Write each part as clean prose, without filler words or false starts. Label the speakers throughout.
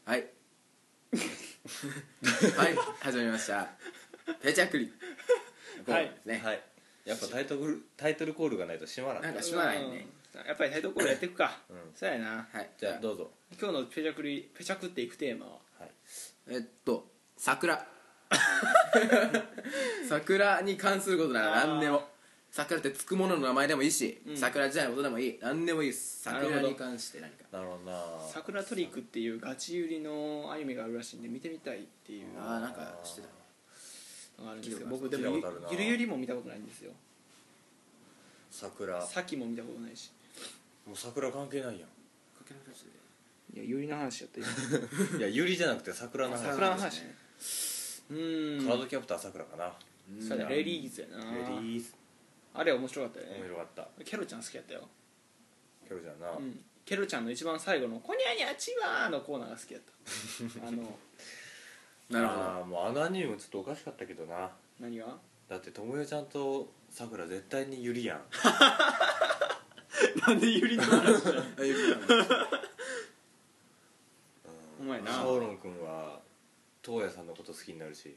Speaker 1: はいはい始まりましたペチャクリ
Speaker 2: はい
Speaker 1: ですね、
Speaker 3: はい、やっぱタイトルコールがないと閉まらない。
Speaker 1: なんか閉まないね。
Speaker 2: やっぱりタイトルコールやっていくか、
Speaker 3: うん
Speaker 2: そうやな。
Speaker 1: はい
Speaker 3: じゃあどうぞ。
Speaker 2: 今日のペチャクっていくテーマは
Speaker 3: はい、
Speaker 1: 桜桜に関することなら何でも。桜ってつくものの名前でもいいし、桜自体のことでもいい、何でもいいです。桜に関して何か。
Speaker 3: なるほどな。
Speaker 2: 桜トリックっていうガチ売りのアニメがあるらしいんで見てみたいっていう
Speaker 1: ああなんか知ってた
Speaker 2: のがあるんですけど、
Speaker 1: 聞い
Speaker 2: 僕でも
Speaker 3: 聞いたことあるな
Speaker 2: ゆるゆりも見たことないんですよ。
Speaker 3: 桜、も
Speaker 2: さきも見たことないし。
Speaker 3: う桜関係ないやん。
Speaker 2: いやゆりの話やった今
Speaker 3: いやユリじゃなくて桜の話。
Speaker 2: 桜の話ね。
Speaker 3: カードキャプター桜かな。
Speaker 2: それレリーズやな。
Speaker 3: レディース
Speaker 2: あれ面白かったよね。
Speaker 3: 面白かった。
Speaker 2: ケロちゃん好きやったよ。
Speaker 3: キャロちゃんな。
Speaker 2: ケロちゃんの一番最後の「こにゃにゃちわ」のコーナーが好きやった
Speaker 1: なるほど。
Speaker 3: あーもうあのアニメもちょっとおかしかったけどな。
Speaker 2: 何が
Speaker 3: だってともよちゃんと桜絶対にユリやん。
Speaker 2: なんでゆりの話だお前な
Speaker 3: シャオロン君は東野さんのこと好きになるし。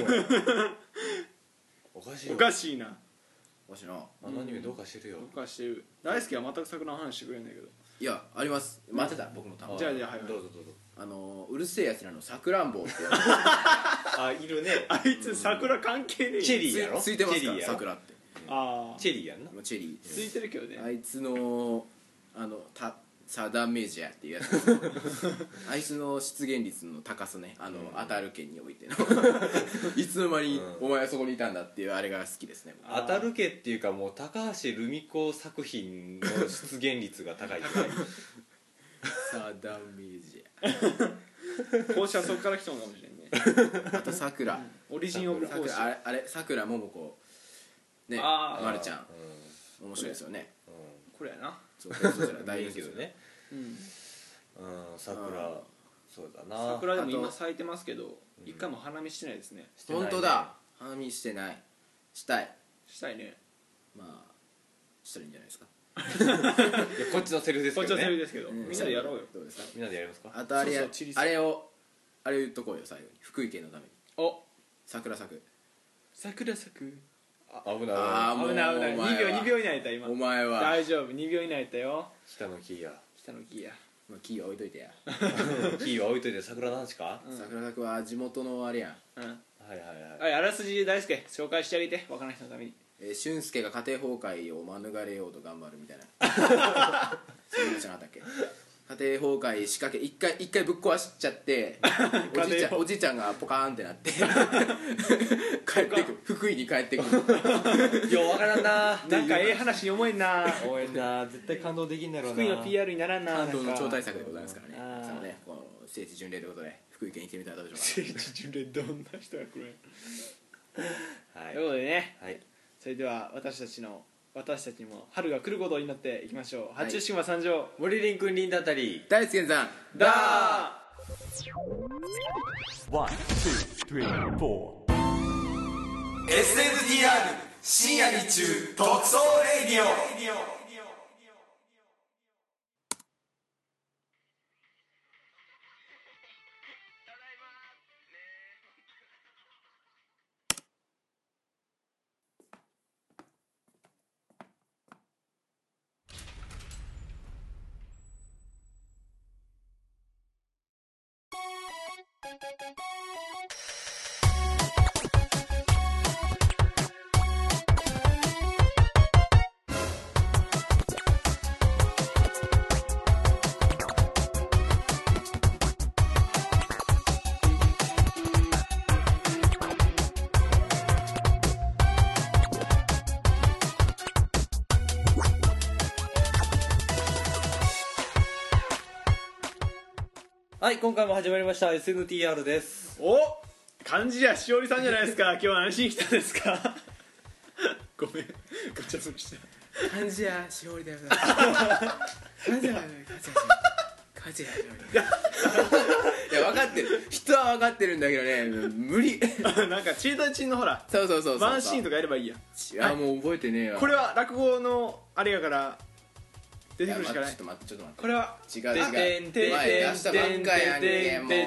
Speaker 3: おかしいよ。
Speaker 2: おかしいな。
Speaker 1: もしな
Speaker 3: あのアニメどうかしてるよ。
Speaker 2: おかしてる。大輔は全く桜の話してくれんだけど。
Speaker 1: いやあります。待ってた僕のターン。
Speaker 2: じゃあはいはい。
Speaker 3: どうぞどうぞ。
Speaker 1: うるせえやつらのさくらんぼって
Speaker 3: あ、いるね。
Speaker 2: あいつ桜関係ねえよ。
Speaker 3: チェリーやろ。
Speaker 1: ついてますか
Speaker 3: チェリーやろ
Speaker 1: 桜って。
Speaker 2: ああ
Speaker 3: チェリーやんな。
Speaker 1: チェリ
Speaker 2: ついてるけどね。
Speaker 1: ーあいつのサダメージャーっていうやつあいつの出現率の高さね、当たる県においてのいつの間にお前はそこにいたんだっていうあれが好きですね。
Speaker 3: 当たるけっていうかもう高橋留美子作品の出現率が高い
Speaker 1: サダメージャ
Speaker 2: 講師はそこから来たのかもしれんね。
Speaker 1: ーあとさくら
Speaker 2: オリジンオブ講師。
Speaker 1: あれさくらももこね
Speaker 2: あー
Speaker 1: まるちゃん面白いですよね。
Speaker 2: これやな。
Speaker 1: そう大人気ですよね。
Speaker 3: ね。桜そうだな。
Speaker 2: 桜でも今咲いてますけど、一回も花見してないですね。
Speaker 3: してないね
Speaker 1: 本当だ。花見してない。したい。
Speaker 2: したいね。
Speaker 1: まあしたらいいんじゃないですか。
Speaker 3: いやこっちのセリフです
Speaker 2: こっち
Speaker 3: けどね。
Speaker 2: のセリフですけど、みんなでやろうよ。
Speaker 1: どうですか。
Speaker 3: みんなでやりますか。
Speaker 1: あとあれ
Speaker 2: そうそうチリ
Speaker 1: あれを言っとこうよ最後に。福井県のために
Speaker 2: お、
Speaker 1: 桜咲く。
Speaker 2: 桜咲く。
Speaker 3: 危ない
Speaker 1: あーもう
Speaker 2: 危ない危ない。
Speaker 1: お前は
Speaker 2: 2秒以内やった今
Speaker 1: お。前は
Speaker 2: 大丈夫。2秒以内やったよ。
Speaker 3: 北の木や。
Speaker 2: 北の木や。
Speaker 1: まあキーは置いといてや。
Speaker 3: 木は置いといて桜の話か。
Speaker 1: 桜咲くは地元のあれやん。
Speaker 2: うん。
Speaker 3: はいはいはい。
Speaker 2: はい、あらすじ大輔紹介してあげて、若い人のために。
Speaker 1: 俊介が家庭崩壊を免れようと頑張るみたいなそういうのじゃなかったっけ。家庭崩壊仕掛け一回ぶっ壊しちゃっておじいちゃんがポカーンってなって帰ってくる。福井に帰ってくる。
Speaker 3: ようわからんな。
Speaker 2: なんかええ話に思えんな。
Speaker 3: 応援だ。絶対感動できんだろうな。
Speaker 2: 福井の PR にならんな。
Speaker 1: 感動の超大
Speaker 2: 作。
Speaker 1: 作でございますからね。
Speaker 2: あー
Speaker 1: そのねこの聖地巡礼ということで福井県に来てみたらどうでしょ
Speaker 2: 聖地巡礼どんな人が来るん
Speaker 3: はい
Speaker 2: ということでね、
Speaker 3: はい。
Speaker 2: それでは私たちにも春が来ることを祈っていきましょう。
Speaker 1: はい
Speaker 2: 八中島参上。
Speaker 3: 森林君林だったり。
Speaker 1: う。大輔さん
Speaker 2: だー
Speaker 4: One, two, three, four.
Speaker 5: SNDR 深夜日中特捜レディオ。
Speaker 3: はい、今回も始まりました SNTR です。
Speaker 2: お、漢字やしおりさんじゃないですか。今日は何しに来たんですか。ごめん、ごちゃつきした。
Speaker 1: 漢字やしおりだよ。漢字やしおり。いや分かってる。人は分かってるんだけどね無理。
Speaker 2: なんかチートチンのほら
Speaker 1: そう
Speaker 2: ワンシーンとかやればいいや。
Speaker 1: いやもう覚えてねえわ。
Speaker 2: これは落語のあれやから出てくるしかない。
Speaker 1: ちょっと待って
Speaker 2: これは
Speaker 1: 違う前出したばっかやんけもう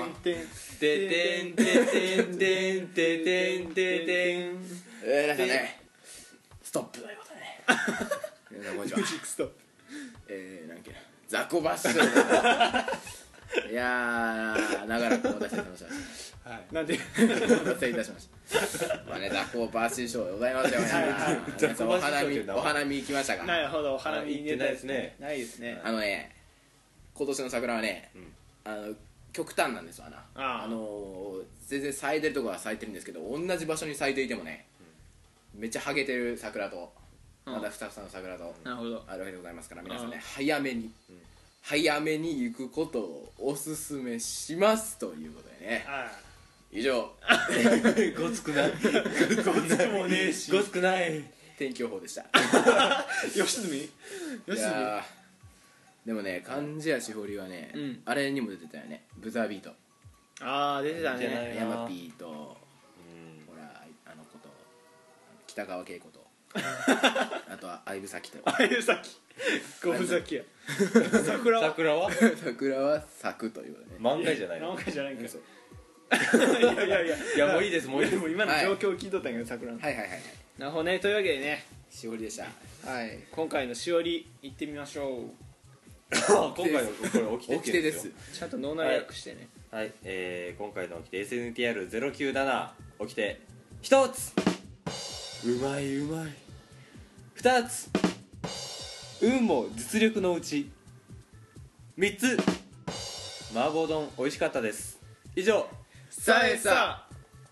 Speaker 1: 皆さんねストップということでね皆さんこんにちは
Speaker 2: ミュージックストップ。
Speaker 1: なんけなザコバッシュいやー長らくお待たせいたしました
Speaker 2: なんで
Speaker 1: お待たせいたしましたまあねザコバッシュショーでございますよ皆さんお花見行きましたか？
Speaker 2: なるほど、お花見に出たですね。
Speaker 3: 行
Speaker 2: ないですね。
Speaker 1: 今年の桜はね極端なんですわな。全然咲いてるところは咲いてるんですけど同じ場所に咲いていてもねめっちゃハゲてる桜とまだふさふさの桜と
Speaker 2: なるほど。
Speaker 1: あるわけでございますから皆さんね早めに行くことをおすすめしますということでね以上
Speaker 3: ごつくない
Speaker 2: もうねえし。
Speaker 3: ごつくない
Speaker 1: 天気予報でした
Speaker 2: 吉住。
Speaker 1: いやーでもね貫地谷しほりはねあれにも出てたよねブザービート
Speaker 2: ああ出てたね。
Speaker 1: ヤマピーとほらあの子と北川景子とあとは相武咲と
Speaker 2: ああいう先ごふざけや。桜は
Speaker 3: 桜は
Speaker 1: 桜は咲くということでね
Speaker 3: 満開じゃないの
Speaker 2: 何回じゃないんかい。
Speaker 1: そう
Speaker 2: いや
Speaker 3: いやもういいですもういいです
Speaker 2: でも今の状況を聞いとったんやけど桜の。
Speaker 1: はいはいはいはい
Speaker 2: なるほどね。というわけでね、
Speaker 1: しほりでした
Speaker 2: はい今回のしおり行ってみましょう。
Speaker 3: 今回のこれ
Speaker 1: 起きてです
Speaker 2: ちゃんと脳内訳してね。
Speaker 3: はい、今回の起きて SNTR097 起きて1つうまいうまい2つ運も実力のうち3つ麻婆丼美味しかったです。以上
Speaker 2: さえさ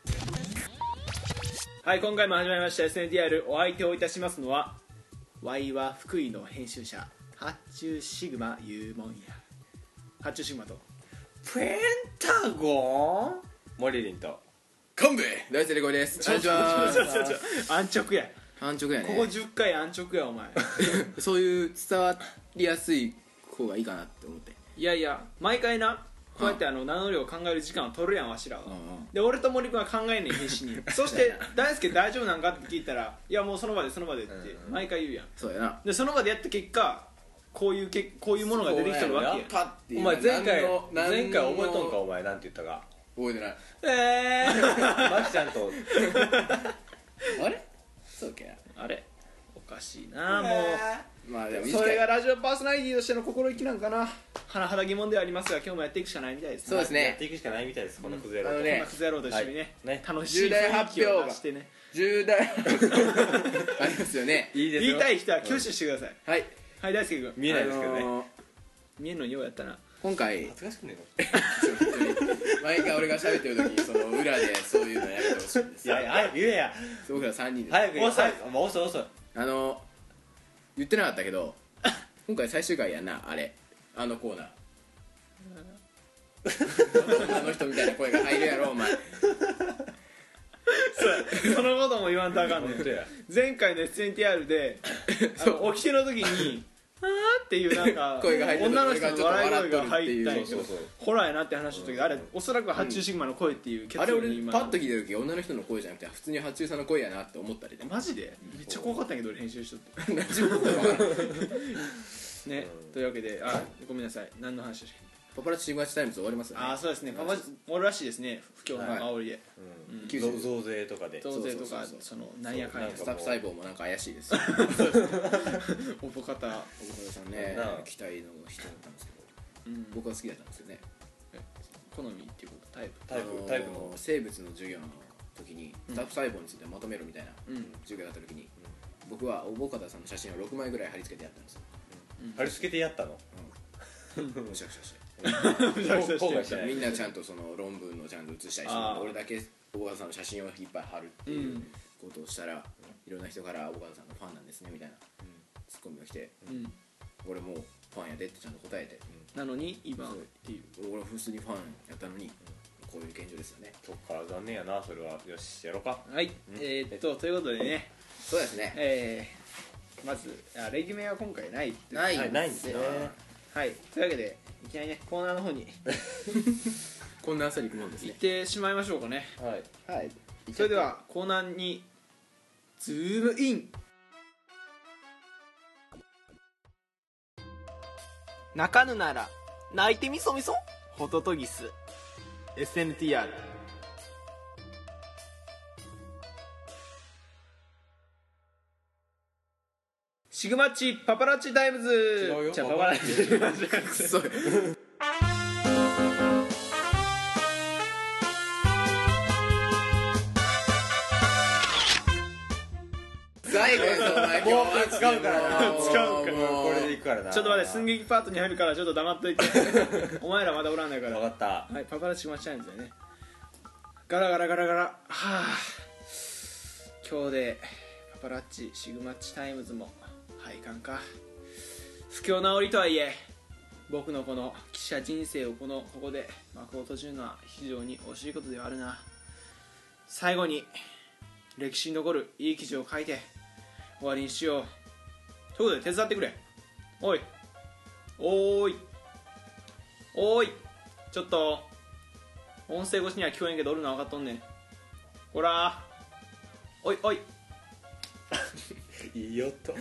Speaker 2: はい今回も始まりました SNTR お相手をいたしますのはワイは福井の編集者発注シグマユーモンや発注シグマと
Speaker 3: ペンタゴンモリリンと
Speaker 1: 昆布大勢レコですお願いします
Speaker 2: 安直や
Speaker 1: 安直やね
Speaker 2: ここ10回安直やお前
Speaker 1: そういう伝わりやすい方がいいかなって思って
Speaker 2: いやいや毎回なこうやって名乗りを考える時間を取るやんわしらは、
Speaker 1: うんうん
Speaker 2: で俺と森君は考えんねん必死にそして大輔大丈夫なんかって聞いたらいやもうその場でって毎回言うやん
Speaker 1: そうやな
Speaker 2: でその場でやった結果こういうものが出てきてるわけやん
Speaker 1: パッて
Speaker 3: お前前回
Speaker 1: 何の
Speaker 3: 覚えとんかお前なんて言ったか
Speaker 1: 覚えてない
Speaker 3: マキちゃんと
Speaker 1: あれそうっけな
Speaker 2: あれおかしいなも
Speaker 1: まあでも
Speaker 2: うそれがラジオパーソナリティとしての心意気なんかな甚だ疑問ではありますが今日もやっていくしかないみたいですね
Speaker 1: そうですね
Speaker 3: やっていくしかないみたいですこのクズ野郎と
Speaker 1: あのね
Speaker 2: こんなクズ野郎と一緒にね、
Speaker 3: ね
Speaker 2: 楽しい雰囲気を出してね
Speaker 1: 重大ありますよね
Speaker 3: いいですよ
Speaker 2: 言いたい人は挙手してください、
Speaker 1: はい
Speaker 2: はい大輔君
Speaker 3: 見えないですけどね
Speaker 2: 見えんのようやったな
Speaker 1: 今回
Speaker 3: 恥ずかしくね
Speaker 1: 毎回俺が喋ってる時にその裏でそういうのやめてほしいんです
Speaker 3: えのいや早く言えや
Speaker 1: 僕ら3人で
Speaker 3: 早く言え
Speaker 2: 遅い
Speaker 3: もう遅い遅い
Speaker 1: 言ってなかったけど今回最終回やなあれあのコーナー女の人みたいな声が入るやろお前
Speaker 2: そのことも言わんとあかんねん
Speaker 3: 本当や
Speaker 2: 前回の SNTR で起きての時にあーっていうなんか
Speaker 1: 声が入ってる
Speaker 2: 女の人の笑い声が入ったんや
Speaker 1: 俺が
Speaker 2: けど
Speaker 3: ちょっと笑っとるっていう
Speaker 2: ホラーやなって話した時あれおそらく発注シグマの声っていう結
Speaker 1: あれ俺
Speaker 2: 論に今
Speaker 1: パッと聞いた時女の人の声じゃなくて普通に八中さんの声やなって思ったりね
Speaker 2: マジでめっちゃ怖かったんやけど俺編集しとって
Speaker 1: 大丈夫か分からん
Speaker 2: ねというわけでごめんなさい何の話でしたっ
Speaker 1: パパラッチシグマチタイムズ終わりますよね
Speaker 2: そうですねパパおるらしいですね不況の煽りで
Speaker 3: 増税とかで
Speaker 2: 増税とか
Speaker 1: そう
Speaker 2: そのなんやかんや
Speaker 3: そう
Speaker 1: スタッフ細胞もなんか怪しいです
Speaker 2: おぼかた
Speaker 1: 岡田さんね
Speaker 3: なあ
Speaker 1: 期待の人だったんですけど
Speaker 2: うん
Speaker 1: 僕は好きだったんですよね
Speaker 2: 好みっていうことタイプ
Speaker 3: タイプの
Speaker 1: 生物の授業の時にスタッフ細胞についてまとめるみたいな
Speaker 2: うん
Speaker 1: 授業だった時に僕は大岡田さんの写真を6枚ぐらい貼り付けてやったんですよ
Speaker 3: 貼り付けてやったの
Speaker 1: むしゃくしゃして
Speaker 2: むしゃくしゃして
Speaker 3: 後悔しない
Speaker 1: みんなちゃんとその論文のちゃんと写したりして俺だけ大岡田さんの写真をいっぱい貼るっていうことをしたらいろんな人から大岡田さんのファンなんですねみたいなツッコミが来て
Speaker 2: うん
Speaker 1: 俺もうファンやでってちゃんと答えて
Speaker 2: なのに今っていう
Speaker 1: 俺は普通にファンやったのにこういう現状ですよね
Speaker 3: そっか残念やなそれはよしやろうか
Speaker 2: はいということでね
Speaker 1: そうですね
Speaker 2: まずレギュメは今回ないって
Speaker 1: ない
Speaker 3: はいないんですね
Speaker 2: はいというわけでいきなりねコーナーの方に
Speaker 1: こんな朝に行くもんですね
Speaker 2: 行ってしまいましょうかね
Speaker 3: はい
Speaker 1: はい
Speaker 2: それではコーナーにズームイン泣かぬなら泣いてみそみそホトトギス SNTR。シグマッチパパラッチタイムズ。
Speaker 3: 違うよ
Speaker 2: じゃあパパラッチ
Speaker 1: くそい最後ですお前今日
Speaker 3: もう使うからな
Speaker 2: 使うから
Speaker 3: もうこれでいくからな。
Speaker 2: ちょっと待って寸劇パートに入るからちょっと黙っといてお前らまだおらんないから
Speaker 3: 分かった。
Speaker 2: はい、パパラッチマッチタイムズだよね。ガラガラガラガラ、はあ、今日でパパラッチシグマッチタイムズも廃刊か。不況治りとはいえ僕のこの記者人生をここで幕を閉じるのは非常に惜しいことではあるな。最後に歴史に残るいい記事を書いて終わりにしようということで手伝ってくれ。おいおーいおーい、ちょっと音声越しには聞こえんけどおるのは分かっとんねん。ほらおいおい
Speaker 3: いい音。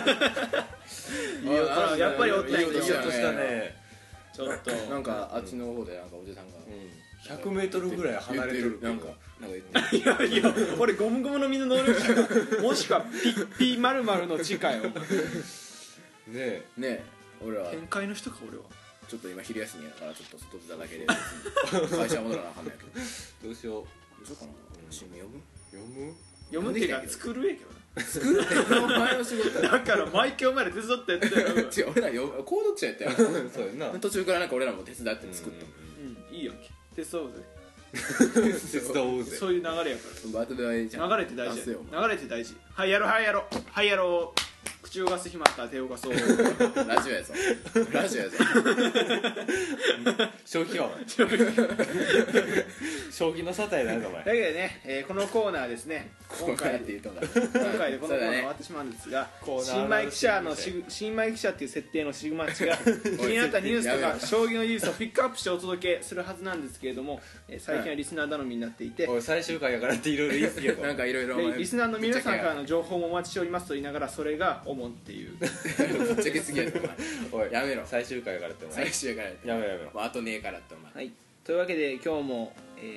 Speaker 2: あやっぱりおったんや
Speaker 3: いい音したね。
Speaker 2: ちょっと
Speaker 1: なんかあっちの方でなんかおじさんが
Speaker 3: 100メートルぐらい離れてる。
Speaker 1: なんか言ってる
Speaker 2: いや俺ゴムゴムの実の能力者かもしくはピッピー〇〇の地下よ。
Speaker 3: ねえ。
Speaker 1: ねえ俺は
Speaker 2: 展開の人か俺は。
Speaker 1: ちょっと今昼休みやからちょっと外出ただけで会社戻らなあかんないけど
Speaker 3: どうしよう。
Speaker 1: どうしようかな新聞読む
Speaker 3: 読む？
Speaker 2: 読むっていうか作るえけど
Speaker 1: 作るってお前の仕事
Speaker 2: な。だから毎回お前ら手伝ってって
Speaker 1: 違う俺ら購読者やったよ
Speaker 3: そうやな。
Speaker 1: 途中からなんか俺らも手伝って作った
Speaker 2: うんいいやんけ手伝おうぜ。
Speaker 3: 手伝おうぜ。
Speaker 2: そういう流れやから
Speaker 1: バトルはちゃんと
Speaker 2: 流れって大事
Speaker 1: 出せよ
Speaker 2: 流れって大事。はいやろうはいやろうはいやろう。口をがす暇あったら手をがそう。
Speaker 1: ラジオやぞラジオやぞ
Speaker 3: 正気かお前。正気の沙汰やないかお前。
Speaker 2: だけどね、このコーナーですね今回
Speaker 1: って言うとんだ
Speaker 2: 今回でこのコーナー
Speaker 1: そうだね
Speaker 2: 終わってしまうんですが、
Speaker 3: コーナー
Speaker 2: 新米記者の新米記者っていう設定のシグマッチが気になったニュースとか将棋のニュースをピックアップしてお届けするはずなんですけれども、最近はリスナー頼みになっていて、
Speaker 3: おい最終回やからっていろいろ言い過ぎやぞ。
Speaker 1: なんかいろいろ
Speaker 2: でリスナーの皆さんからの情報もお待ちしておりますと言いながらそれが主っていう
Speaker 1: ぶっちゃけすぎやろお前
Speaker 3: おい
Speaker 1: やめろ
Speaker 3: 最終回やからってお前。
Speaker 1: 最終やからって
Speaker 3: やめろやめろ。
Speaker 1: もうあとねえからってお前
Speaker 2: はい、というわけで今日も、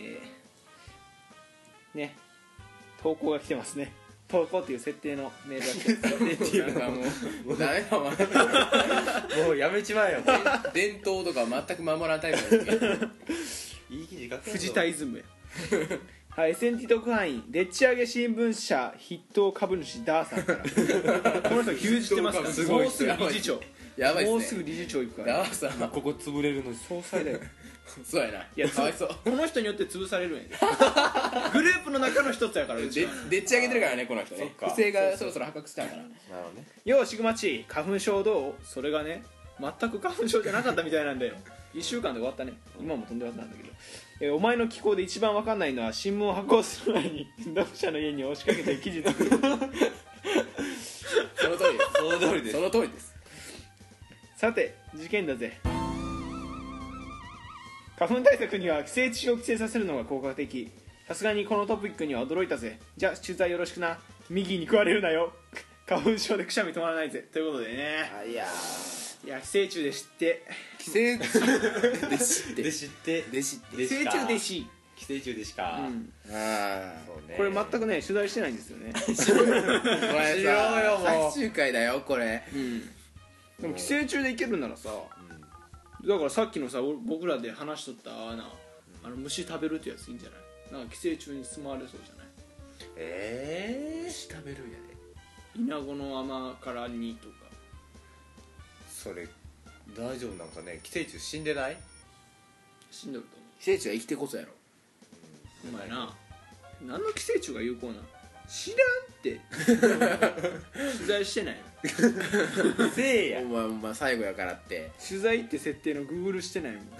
Speaker 2: ね投稿が来てますね。投稿っていう設定のメールが来てます。
Speaker 1: なんかもうダメだお前
Speaker 3: もうやめちまえよ。
Speaker 1: 伝統とか全く守らんタイプなんですけど
Speaker 3: いい記事書けんぞ。
Speaker 2: 藤田イズムやはい、SNT 特派員でっち上げ新聞社筆頭株主ダーさんからこの人牛耳ってますから
Speaker 1: すごい
Speaker 2: もうすぐ理事長
Speaker 1: やばいっすね
Speaker 2: もうすぐ理事長行くから
Speaker 1: ダーさん
Speaker 3: ここ潰れるの総裁だよ。
Speaker 1: そうやない
Speaker 2: や
Speaker 1: かわいそう
Speaker 2: この人によって潰されるんやでグループの中の一つやからうちは
Speaker 1: でっち上げてるからねこの人ね
Speaker 3: そっか
Speaker 1: 不正がそろそろ発覚したから
Speaker 3: なるほどね。
Speaker 2: ようシグマチ花粉症どう。それがね全く花粉症じゃなかったみたいなんだよ。1週間で終わったね。今も飛んで終わったんだけど、お前の気候で一番わかんないのは新聞を発行する前に読者の家に押しかけて記事作る
Speaker 1: その通りです
Speaker 3: その通りです
Speaker 1: そ。の通りです
Speaker 2: さて事件だぜ。花粉対策には寄生虫を規制させるのが効果的。さすがにこのトピックには驚いたぜ。じゃあ取材よろしくな。右に食われるなよ。花粉症でくしゃみ止まらないぜ。ということでね、
Speaker 1: いや
Speaker 2: いや寄生虫で知って
Speaker 1: 寄生虫で知って
Speaker 3: で知って
Speaker 1: で知って
Speaker 2: 寄生虫でし、
Speaker 3: 寄生虫でしか。
Speaker 1: あ
Speaker 3: そうね。
Speaker 2: これ全くね取材してないんですよね。
Speaker 1: あこれ
Speaker 3: しろよもう
Speaker 1: さ最終回だよこれ
Speaker 2: でも寄生虫でいけるならさ、だからさっきのさ僕らで話しとった虫食べるってやついいんじゃない。なんか寄生虫に住まわれそうじゃない。
Speaker 1: 食べるやで
Speaker 2: イナゴの甘辛煮とか。
Speaker 3: それ大丈夫なんかね。寄生虫死んでない？
Speaker 2: 死んどると
Speaker 1: 寄生虫は生きてこそやろ
Speaker 2: 思う。お前な何の寄生虫が有効なの知らんって取材してないの。
Speaker 3: せいや。
Speaker 1: お前最後やからって
Speaker 2: 取材って設定のグーグルしてないもん、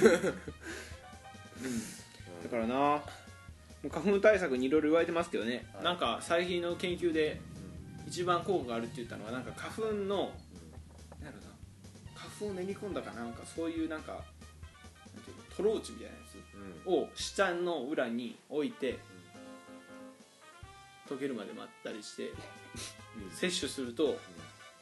Speaker 2: だからなもう花粉対策にいろいろ言われてますけどね、なんか最近の研究で一番効果があるって言ったのはなんか花粉のなんだろうな花粉を練り込んだかなんかそういうなんかなんていうのトローチみたいなやつを下の裏に置いて溶けるまで待ったりして摂取すると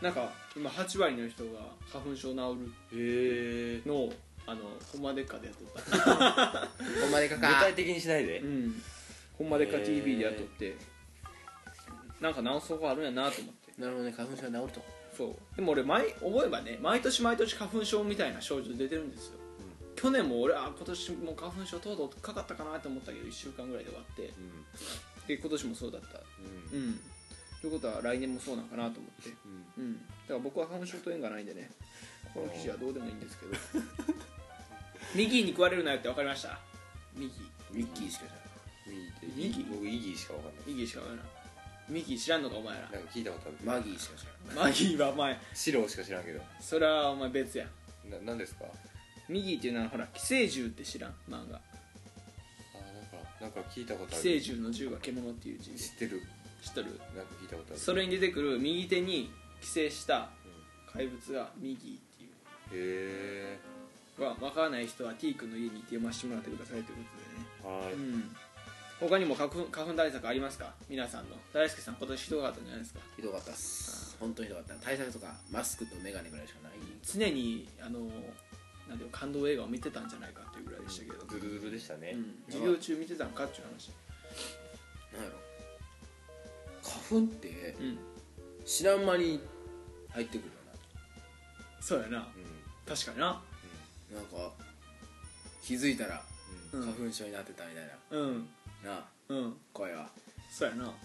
Speaker 2: なんか今8割の人が花粉症治
Speaker 3: へえ
Speaker 2: るのをほんまでっかでやっとった
Speaker 1: ほんまでか
Speaker 3: 具
Speaker 1: か
Speaker 3: 体的にしないで
Speaker 2: ほんまでっか TV でやっとってなんか治すとこあるんやなと思って
Speaker 1: なるほどね、花粉症が治ると。
Speaker 2: そうでも俺思えばね毎年花粉症みたいな症状出てるんですよ、去年も俺今年も花粉症とうとうかかったかなと思ったけど1週間ぐらいで終わってで今年もそうだったということは来年もそうなんかなと思ってだから僕は花粉症と縁がないんでねこの記事はどうでもいいんですけどミギーに食われるなよって分かりました。ミ
Speaker 1: ミッキーしかじ
Speaker 2: ミギ
Speaker 3: 僕イギーしかわかんない
Speaker 2: ギーしか分からない。ミギー知らんのかお前ら。
Speaker 3: なんか聞いたことある
Speaker 1: ゃん。マギーしか知らん。
Speaker 2: マギーはお前
Speaker 3: 白しか知らんけど
Speaker 2: それはお前別や。
Speaker 3: 何ですか
Speaker 2: ミギーっていうのはほら寄生獣って知らん漫画。
Speaker 3: なんか聞いたことある
Speaker 2: 寄生獣の獣が獣っていう字で
Speaker 3: 知ってる
Speaker 2: 知っとる。
Speaker 3: なんか聞いたことある
Speaker 2: それに出てくる右手に寄生した怪物がミギーっていう
Speaker 3: へ
Speaker 2: 分からない人は T 君の家に行って読ませてもらってくださいというこ
Speaker 3: えはい
Speaker 2: とでね、他にも花粉対策ありますか皆さんの。大輔さん今年ひどかったんじゃないですか。
Speaker 1: ひどかったっす。本当にひどかった。対策とかマスクとメガネぐらいしかない。
Speaker 2: 常になんていうの感動映画を見てたんじゃないかっていうぐらいでしたけど、
Speaker 3: ズルズルでしたね
Speaker 2: 授業中見てたんかっていう話。
Speaker 1: なんやろ、花粉って
Speaker 2: うん
Speaker 1: 知らん間に入ってくるよ
Speaker 2: そうやな、確かにな。
Speaker 1: な。なんか気づいたら
Speaker 2: うん
Speaker 1: 花粉症になってたみたい
Speaker 2: うん
Speaker 1: な、なあ
Speaker 2: うん
Speaker 1: 怖いわ。
Speaker 2: そうやな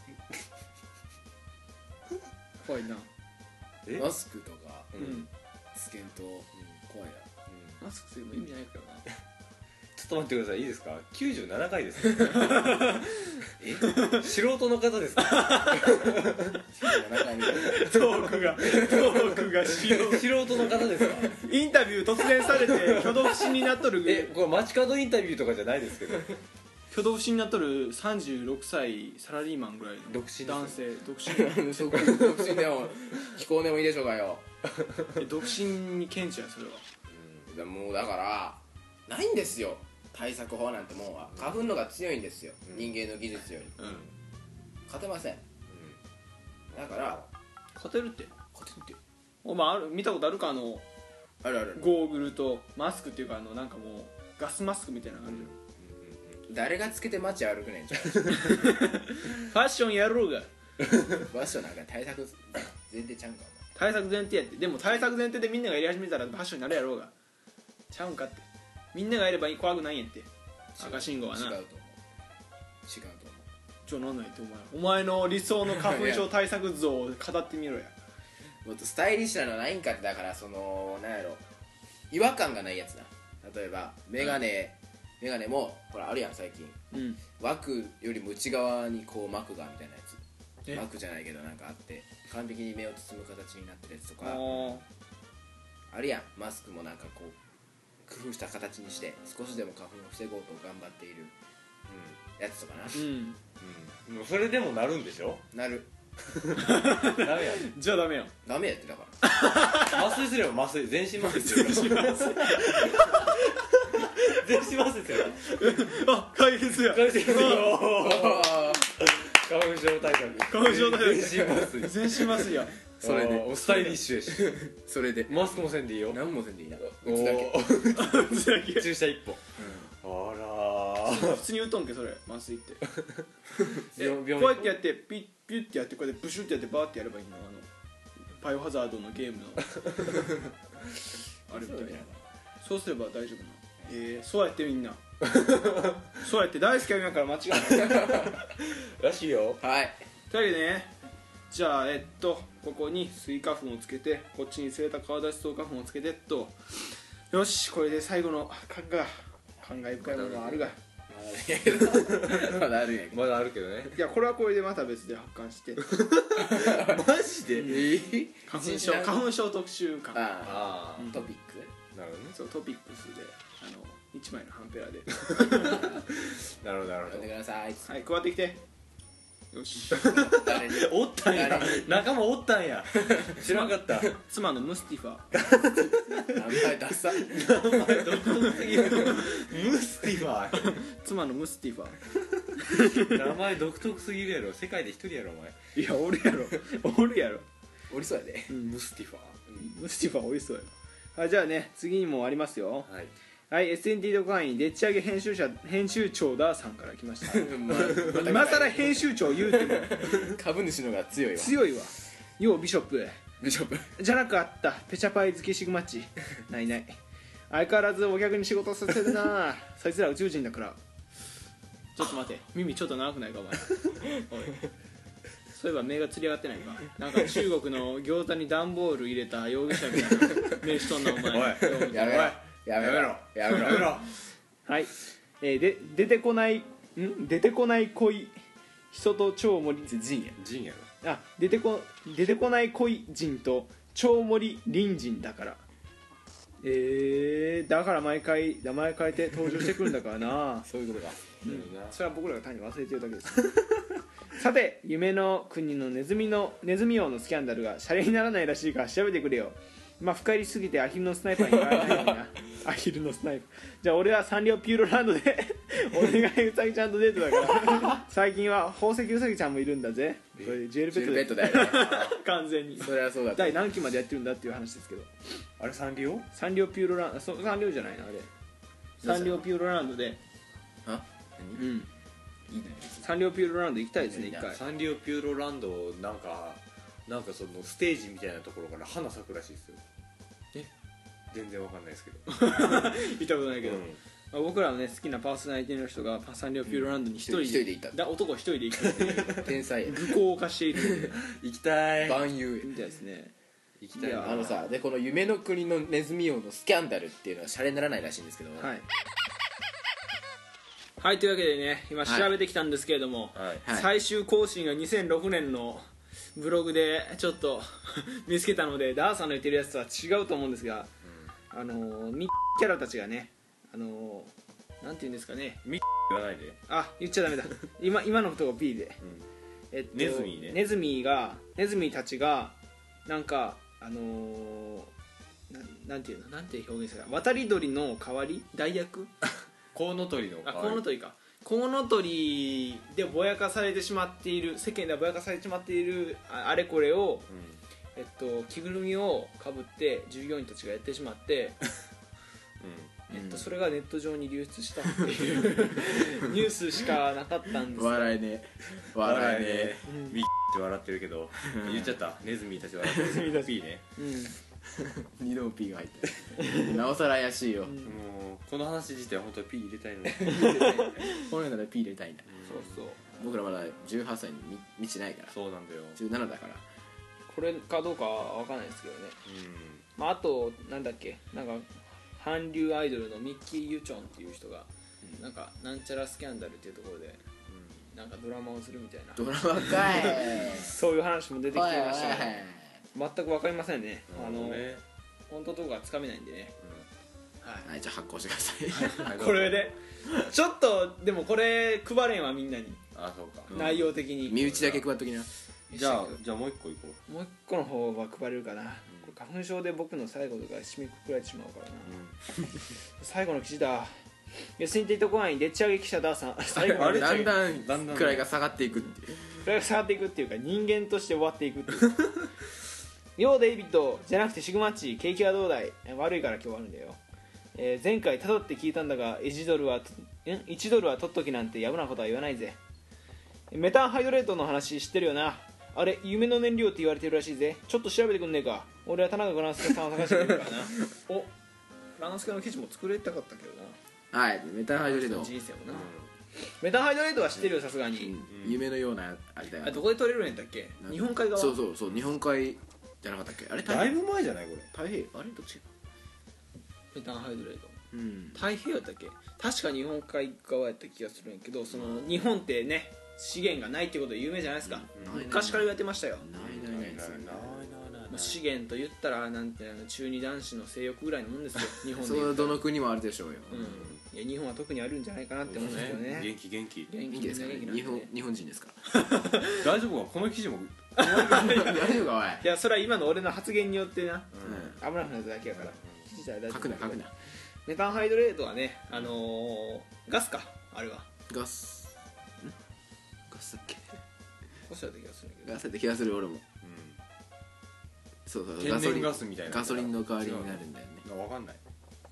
Speaker 2: 怖いな。
Speaker 3: え
Speaker 1: マスクとか
Speaker 2: うん
Speaker 1: つけんと怖いな。
Speaker 2: マスクするの意味ないからな。
Speaker 3: ちょっと待ってくださいいいですか97回です素人の方ですか
Speaker 1: 7回目ぐらい
Speaker 2: トークが
Speaker 3: 素人の方ですか
Speaker 2: インタビュー突然されて挙動不審になっとる
Speaker 3: これ街角インタビューとかじゃないですけど
Speaker 2: 挙動不審になっとる36歳サラリーマンぐらいの
Speaker 3: 独身です
Speaker 2: 男性独身
Speaker 1: そこ独身でも気候でもいいでしょうかよ。
Speaker 2: 独身に顕著やそれは。
Speaker 1: もうだからないんですよ、対策法なんてもんは。花粉のが強いんですよ、人間の技術より。勝てません。だから
Speaker 2: 勝てるって
Speaker 1: 勝てんって。
Speaker 2: お前見たことあるか
Speaker 1: あるある。
Speaker 2: ゴーグルとマスクっていうかなんかもうガスマスクみたいな感じの、
Speaker 1: 誰がつけて街歩くねんじゃん。
Speaker 2: ファッションやろうが
Speaker 1: ファッションなんか対策全然ちゃうんか。
Speaker 2: 対策前提やって。でも対策前提でみんながやり始めたらファッションになるやろうがちゃうんかって。みんながやれば怖くないんやって。赤信号はな
Speaker 1: 違うと思う。
Speaker 2: ちょなんないってお前の理想の花粉症対策像を語ってみろや。
Speaker 1: もっとスタイリッシュなのないんかって。だからなんやろ、違和感がないやつな。例えばメガネもほらあるやん最近。
Speaker 2: うん
Speaker 1: 枠よりも内側にこう膜がみたいなや
Speaker 2: え
Speaker 1: つ。膜じゃないけどなんかあって完璧に目を包む形になってるやつとか
Speaker 2: あ
Speaker 1: あるやん。マスクもなんかこう工夫した形にして少しでも花粉を防ごうと頑張っているやつとかな。
Speaker 3: もうそれでもなるんでしょ
Speaker 1: なる。
Speaker 3: ダメや
Speaker 2: じゃあダメやん。
Speaker 1: ダメやってだから
Speaker 3: 麻酔すれば麻酔全身麻酔すれば全身麻酔すれば
Speaker 2: あ解決や。
Speaker 3: 全身麻酔花粉症対策
Speaker 2: 花粉症対策
Speaker 3: 全身麻酔
Speaker 2: 全身麻酔や。
Speaker 1: それで
Speaker 3: スタイリッシュやし
Speaker 1: それで
Speaker 3: マスクもせんでいいよ
Speaker 1: 何もせんでいいな。
Speaker 3: お
Speaker 1: 打つだけ。
Speaker 3: 注射一本あら
Speaker 2: 普通に打っとんけそれ麻酔って
Speaker 3: 病
Speaker 2: こうやってやってピッピュッてやってこうやってブシュッてやってバーってやればいいの。バイオハザードのゲームのあれみたいな。そうすれば大丈夫な。そうやってみんなそうやって大好きな今から間違いない
Speaker 3: らしいよ
Speaker 1: はい。
Speaker 2: というわけでね、じゃあここにスギ花粉をつけてこっちにセイタカアワダチソウ花粉をつけてよしこれで最後の感慨深いものがあるが
Speaker 1: まだあるんやけど。
Speaker 3: まだあるけどね
Speaker 2: いやこれはこれでまた別で発刊して
Speaker 3: マジで
Speaker 2: 花粉症特集館
Speaker 1: ああ
Speaker 3: あ
Speaker 1: トピック。
Speaker 3: なるほどね
Speaker 2: そうトピックスで1枚のハンペラで
Speaker 3: なるほどなるほど
Speaker 1: やってください。
Speaker 2: はい加わってきてよし
Speaker 1: 誰に
Speaker 3: おったんや
Speaker 1: 誰に
Speaker 3: 仲間おったんや知らんかった
Speaker 2: 妻のムスティファ
Speaker 1: 名前ダサ。
Speaker 3: 独特すぎるムスティファ
Speaker 2: 妻のムスティファ
Speaker 3: 名前独特すぎるやろ世界で一人やろお前
Speaker 2: いやおるやろ
Speaker 1: おりそうやで。
Speaker 3: ムスティファ
Speaker 2: ムスティファーおいしそうよ。はい、じゃあね次にもありますよ。
Speaker 3: はい
Speaker 2: はい、SNT 特派員でっち上げ編集長ださんから来ました
Speaker 1: まあ
Speaker 2: 今更編集長言うても
Speaker 1: 株主のが強いわ。
Speaker 2: 強いわ。ようビショップ
Speaker 1: ビショップ。
Speaker 2: じゃなくあったペチャパイ付けシグマッチないない。相変わらずお客に仕事させるなそいつら宇宙人だから。ちょっと待て、耳ちょっと長くないかお前おい、そういえば目がつり上がってないか。なんか中国の餃子に段ボール入れた容疑者みたいな目しとんなお前。
Speaker 3: おい
Speaker 1: やめろやめろやめろ。
Speaker 2: はい、で出てこない恋人と超盛り
Speaker 1: 陣や。
Speaker 3: ジンやろ
Speaker 2: あ出てこない恋人と超盛り隣人だから。だから毎回名前変えて登場してくるんだからな
Speaker 1: そういうことか。
Speaker 2: それは僕らが単に忘れてるだけですさて夢の国のネズミ王のスキャンダルがシャレにならないらしいから調べてくれよ。まあ深入りすぎてアヒルのスナイパーにならないようになアヒルのスナイパー。じゃあ俺はサンリオピューロランドでお願いウサギちゃんとデートだから最近は宝石ウサギちゃんもいるんだぜ。これジュエルペ
Speaker 1: ジ
Speaker 2: ットで
Speaker 1: ェルペットだよね。
Speaker 2: 完全に
Speaker 1: そりゃそうだった。
Speaker 2: 第何期までやってるんだっていう話ですけど、
Speaker 3: あれサンリオ
Speaker 2: サンリオピューロランド、サンリオじゃないなあれ、サンリオピューロランドで、
Speaker 1: あ何
Speaker 2: うん、
Speaker 1: いいね。
Speaker 2: サンリオピューロランド行きたいですね
Speaker 1: いいな
Speaker 2: 一回。
Speaker 3: サンリオピューロランドなんかそのステージみたいなところから花咲くらしいですよ。全然わかんないですけど
Speaker 2: 行ったことないけど、
Speaker 3: うん
Speaker 2: まあ、僕らのね好きなパーソナリティの人がサンリオピューロランドに一人
Speaker 1: 一人で行った
Speaker 2: 男一人で行くっていう
Speaker 1: 天才や。
Speaker 2: 愚行を犯している
Speaker 3: 行きたい
Speaker 1: 万有
Speaker 2: みたいですね。
Speaker 3: 行きたい
Speaker 2: いや
Speaker 3: な。
Speaker 1: あのさ、でこの夢の国のネズミ王のスキャンダルっていうのはシャレにならないらしいんですけど、
Speaker 2: はいはいというわけでね今
Speaker 1: はい
Speaker 2: 調べてきたんですけれども、
Speaker 3: はい
Speaker 1: はい
Speaker 2: 最終更新が2006年のブログでちょっと見つけたのでダーさんの言ってるやつとは違うと思うんですが、ミキャラたちがねなんて言うんですかね、
Speaker 3: 言わないで
Speaker 2: あ言っちゃダメだ今のことが B で、
Speaker 3: ネズミね
Speaker 2: ネズミたちがなんかなんていうの、なんて表現するか、渡り鳥の代わり代役
Speaker 3: コウノトリの
Speaker 2: あ
Speaker 3: 代わり
Speaker 2: コウノトリか、コウノトリでぼやかされてしまっている、世間ではぼやかされてしまっているあれこれを、着ぐるみをかぶって従業員たちがやってしまってそれがネット上に流出したっていうニュースしかなかったんですが
Speaker 1: 笑えねえ笑えねえ
Speaker 3: ミって笑ってるけど言っちゃったネズミたち笑ってるネズミたち P ね
Speaker 1: 二度 P が入ってるなおさら怪しいよ、
Speaker 3: もうこの話自体は本当は P 入れたいのに
Speaker 1: 本来なら P 入れたいんだ、
Speaker 2: そうそう
Speaker 1: 僕らまだ18歳に満ちないから
Speaker 3: そうなんだよ
Speaker 1: 17だから
Speaker 2: これかどうかは分からないですけどね、まあ、あとなんだっけ、なんか韓流アイドルのミッキー・ユチョンっていう人が、なんかなんちゃらスキャンダルっていうところでなんかドラマをするみたいな
Speaker 1: ドラマかい
Speaker 2: そういう話も出てきてました
Speaker 1: はい
Speaker 2: けど全く分かりませんね。
Speaker 3: ね
Speaker 2: 本当とかつかめないんでね、はい
Speaker 1: はい、じゃあ発行してください
Speaker 2: これでちょっとでもこれ配れんわみんなに、
Speaker 3: あそうか
Speaker 2: 内容的に
Speaker 1: 身内だけ配っときな
Speaker 3: じゃあもう一個いこう
Speaker 2: もう一個の方は配れるかな、これ花粉症で僕の最後とか締めくくられてしまうからな、最後の記事だ。SNT 特派員でっち上げ記者ださん最後まで
Speaker 1: だんだん
Speaker 3: だんだん
Speaker 1: 位が下がっていくっていう
Speaker 2: それが下がっていくっていうか人間として終わっていくっていうようデイビッドじゃなくてシグマッチ景気はどうだい、悪いから今日悪いんだよ、前回たどって聞いたんだが1ドルは取っときなんてやぶなことは言わないぜ。メタンハイドレートの話知ってるよな、あれ夢の燃料って言われてるらしいぜ、ちょっと調べてくんねえか。俺は田中蔵之介さんを探してくるからなお蔵之介の記事も作れたかったけどな、
Speaker 1: はいメタンハイドレート、
Speaker 2: 人生もな、メタンハイドレートは知ってるよさすがに、
Speaker 1: 夢のようなあれだよ
Speaker 2: あれどこで取れるんやったっけ、日本海側、
Speaker 1: そう日本海じゃなかったっけ、あれ
Speaker 3: だいぶ前じゃないこれ
Speaker 1: 太平洋あれどっちか
Speaker 2: メタンハイドレート
Speaker 1: うん
Speaker 2: 太平洋やったっけ、確か日本海側やった気がするんやけど、その日本ってね資源がないってことで有名じゃないですか、昔から言われてましたよ、
Speaker 1: ない
Speaker 2: もう資源と言ったらなんて中二男子の性欲ぐらいのもんですよ日本で
Speaker 1: そ
Speaker 2: 言ったら
Speaker 1: のどの国もあるでしょうよ、
Speaker 2: いや日本は特にあるんじゃないかなって思うんですけどね、
Speaker 3: 元気元気
Speaker 2: 元気
Speaker 1: 元気ですかね、
Speaker 2: 元気なんでね
Speaker 1: 日本人ですか
Speaker 3: 大丈夫かこの記事も
Speaker 1: 大丈夫かおい
Speaker 2: いやそれは今の俺の発言によってな、危なくなっただけやから、記事は大丈夫
Speaker 1: 書くな書くな
Speaker 2: メタンハイドレートはね、ガスかあれは
Speaker 1: ガスだっけ
Speaker 2: ガスだった気がするんだけど、
Speaker 1: ガスだって気がする俺もそうそう
Speaker 3: 天然ガスみたいな
Speaker 1: ガソリンの代わりになるんだよね。
Speaker 3: 分かんない。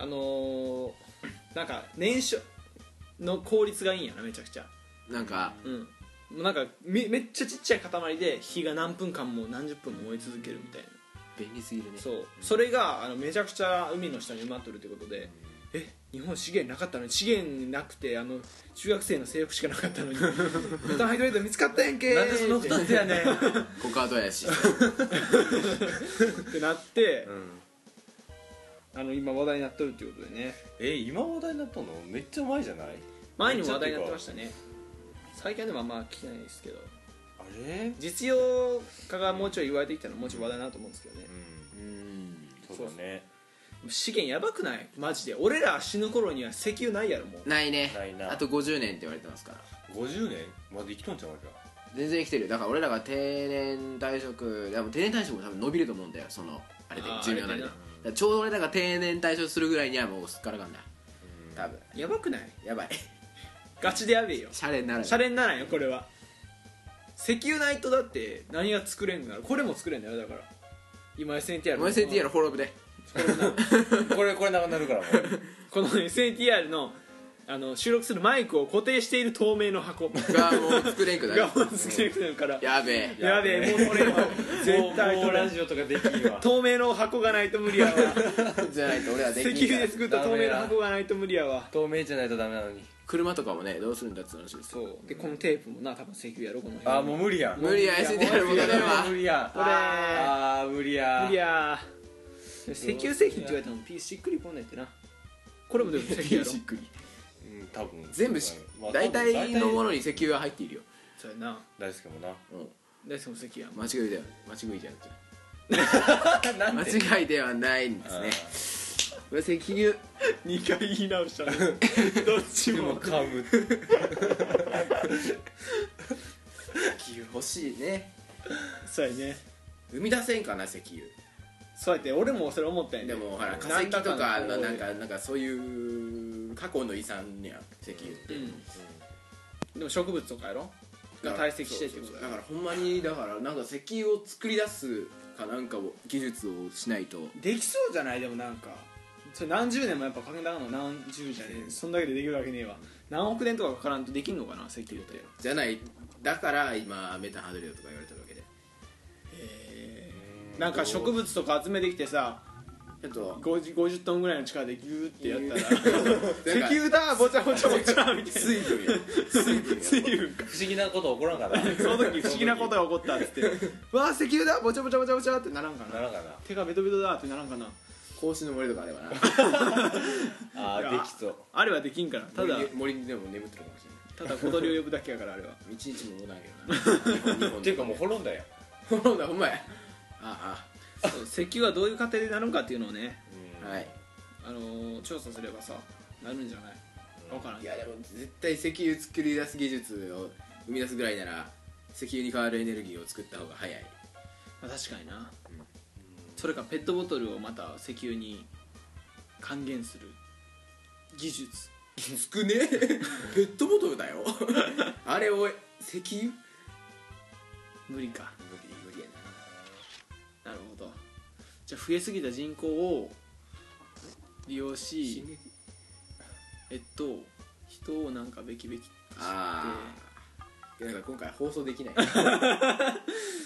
Speaker 2: なんか燃焼の効率がいいんやなめちゃくちゃ。
Speaker 1: なんか
Speaker 2: なんかめっちゃちっちゃい塊で火が何分間も何十分も燃え続けるみたいな。
Speaker 1: 便利すぎるね。
Speaker 2: そうそれがめちゃくちゃ海の下に埋まっとるってことで、日本資源なかったのに、資源なくて中学生の制服しかなかったのにメタンハイドレート見つかったやんけー
Speaker 3: なんでその2つやねん
Speaker 1: コカードやし
Speaker 2: ってなって、
Speaker 3: うん、
Speaker 2: 今話題になっとるっていうことでね。
Speaker 3: 今話題になったのめっちゃ前じゃない？
Speaker 2: 前にも話題になってましたね。最近はでもあんま聞けないですけど、
Speaker 3: あれ
Speaker 2: 実用化がもうちょい言われてきたらもうちょい話題になると思うんですけどね。
Speaker 3: そうだね。
Speaker 2: 資源やばくない？マジで俺ら死ぬ頃には石油ないやろ。もう
Speaker 1: ないね。
Speaker 3: ないな。
Speaker 1: あと50年って言われてますから。
Speaker 3: 50年まで生きとんちゃうわけか。
Speaker 1: 全然生きてる。だから俺らが定年退職、でも定年退職も多分伸びると思うんだよ、そのあれで寿命なんで。だからちょうど俺らが定年退職するぐらいにはもうすっからかんだ多分。
Speaker 2: やばくない？
Speaker 1: やばい
Speaker 2: ガチでやべえよ。
Speaker 1: シャレにならない。
Speaker 2: シャレにならんよこれは。石油ないとだって何が作れんの？これも作れんだよ。だから今 SNTR
Speaker 1: もう SNTR 滅ぶで
Speaker 3: これなくなるからもう
Speaker 2: この SNTR の収録するマイクを固定している透明の箱
Speaker 1: がもう作れんくなる
Speaker 2: がもう作れんくなるから
Speaker 1: やべえ
Speaker 2: やべえ、もうこれは絶対
Speaker 3: もうラジオとかできんわ
Speaker 2: 透明の箱がないと無理やわ
Speaker 1: じゃないと俺はできん
Speaker 2: 石油で作った透明の箱がないと無理やわ。
Speaker 3: 透明じゃないとダメなのに。
Speaker 1: 車とかもねどうするんだって話です。
Speaker 2: そうでこのテープもな多分石油やろこの
Speaker 3: あーもう無理や
Speaker 1: 無理や SNTR 戻れんわ
Speaker 3: 無理や
Speaker 2: これ
Speaker 3: 無理や
Speaker 2: 無理や。石油製品って言われたのピースしっくりこんねってな。これもでも石油やろ
Speaker 1: しっくり
Speaker 3: 多分
Speaker 1: 全部大体のものに石油が入っているよ。
Speaker 2: そうやな。
Speaker 3: 大好きもな
Speaker 2: 大好きも石油やん。
Speaker 1: 間違いでは間違いではないんですね。これ石油
Speaker 2: 2回言い直したねどっちも
Speaker 3: 噛む
Speaker 1: 石油欲しいね。
Speaker 2: そうやね。
Speaker 1: 生み出せんかな石油。
Speaker 2: そうやって俺もそれ思ったんやね。
Speaker 1: でもほら化石とかなんかそういう過去の遺産や石油って、
Speaker 2: でも植物とかやろが堆積してってこと
Speaker 1: だからほんまにだからなんか石油を作り出すかなんかを技術をしないと
Speaker 2: できそうじゃない？でもなんかそれ何十年もやっぱかけたの何十じゃねえ、そんだけでできるわけねえわ。何億年とかかからんとできんのかな石油って。
Speaker 1: じゃないだから今メタンハイドレートとか言われてるわけで。
Speaker 2: なんか植物とか集めてきてさ
Speaker 1: ちょっと
Speaker 2: 50トンぐらいの力でギューってやったら石油だぼちゃぼちゃぼちゃみたいな
Speaker 1: 水分や
Speaker 2: 水分か
Speaker 3: 不思議なこと起こらんかな
Speaker 2: その時不思議なことが起こったっつってわあ石油だぼちゃぼちゃぼちゃぼちゃってならんかな。
Speaker 3: ならんかな。
Speaker 2: 手がベトベトだってならんかな。
Speaker 1: 格子の森とかあればな
Speaker 3: あーできそう。
Speaker 2: あれはできんから。ただ
Speaker 1: 森にでも眠ってるかもしれない。
Speaker 2: ただ小鳥を呼ぶだけやからあれは
Speaker 1: 一日もないけどな
Speaker 3: っていうかもう滅んだよ。
Speaker 1: ほんだほんまや。
Speaker 2: 石油はどういう過程でなるのかっていうのをね、
Speaker 1: はい
Speaker 2: 調査すればさなるんじゃない？分からん。
Speaker 1: いやでも絶対石油作り出す技術を生み出すぐらいなら石油に代わるエネルギーを作った方が早い。
Speaker 2: まあ、確かにな、それかペットボトルをまた石油に還元する技術
Speaker 1: 少ねペットボトルだよあれを石油
Speaker 2: 無理か。
Speaker 1: 無理や
Speaker 2: なるほど。じゃあ増えすぎた人口を利用し人をなんかべきべきして
Speaker 1: ああなんか今回放送できない
Speaker 3: 大丈夫かな。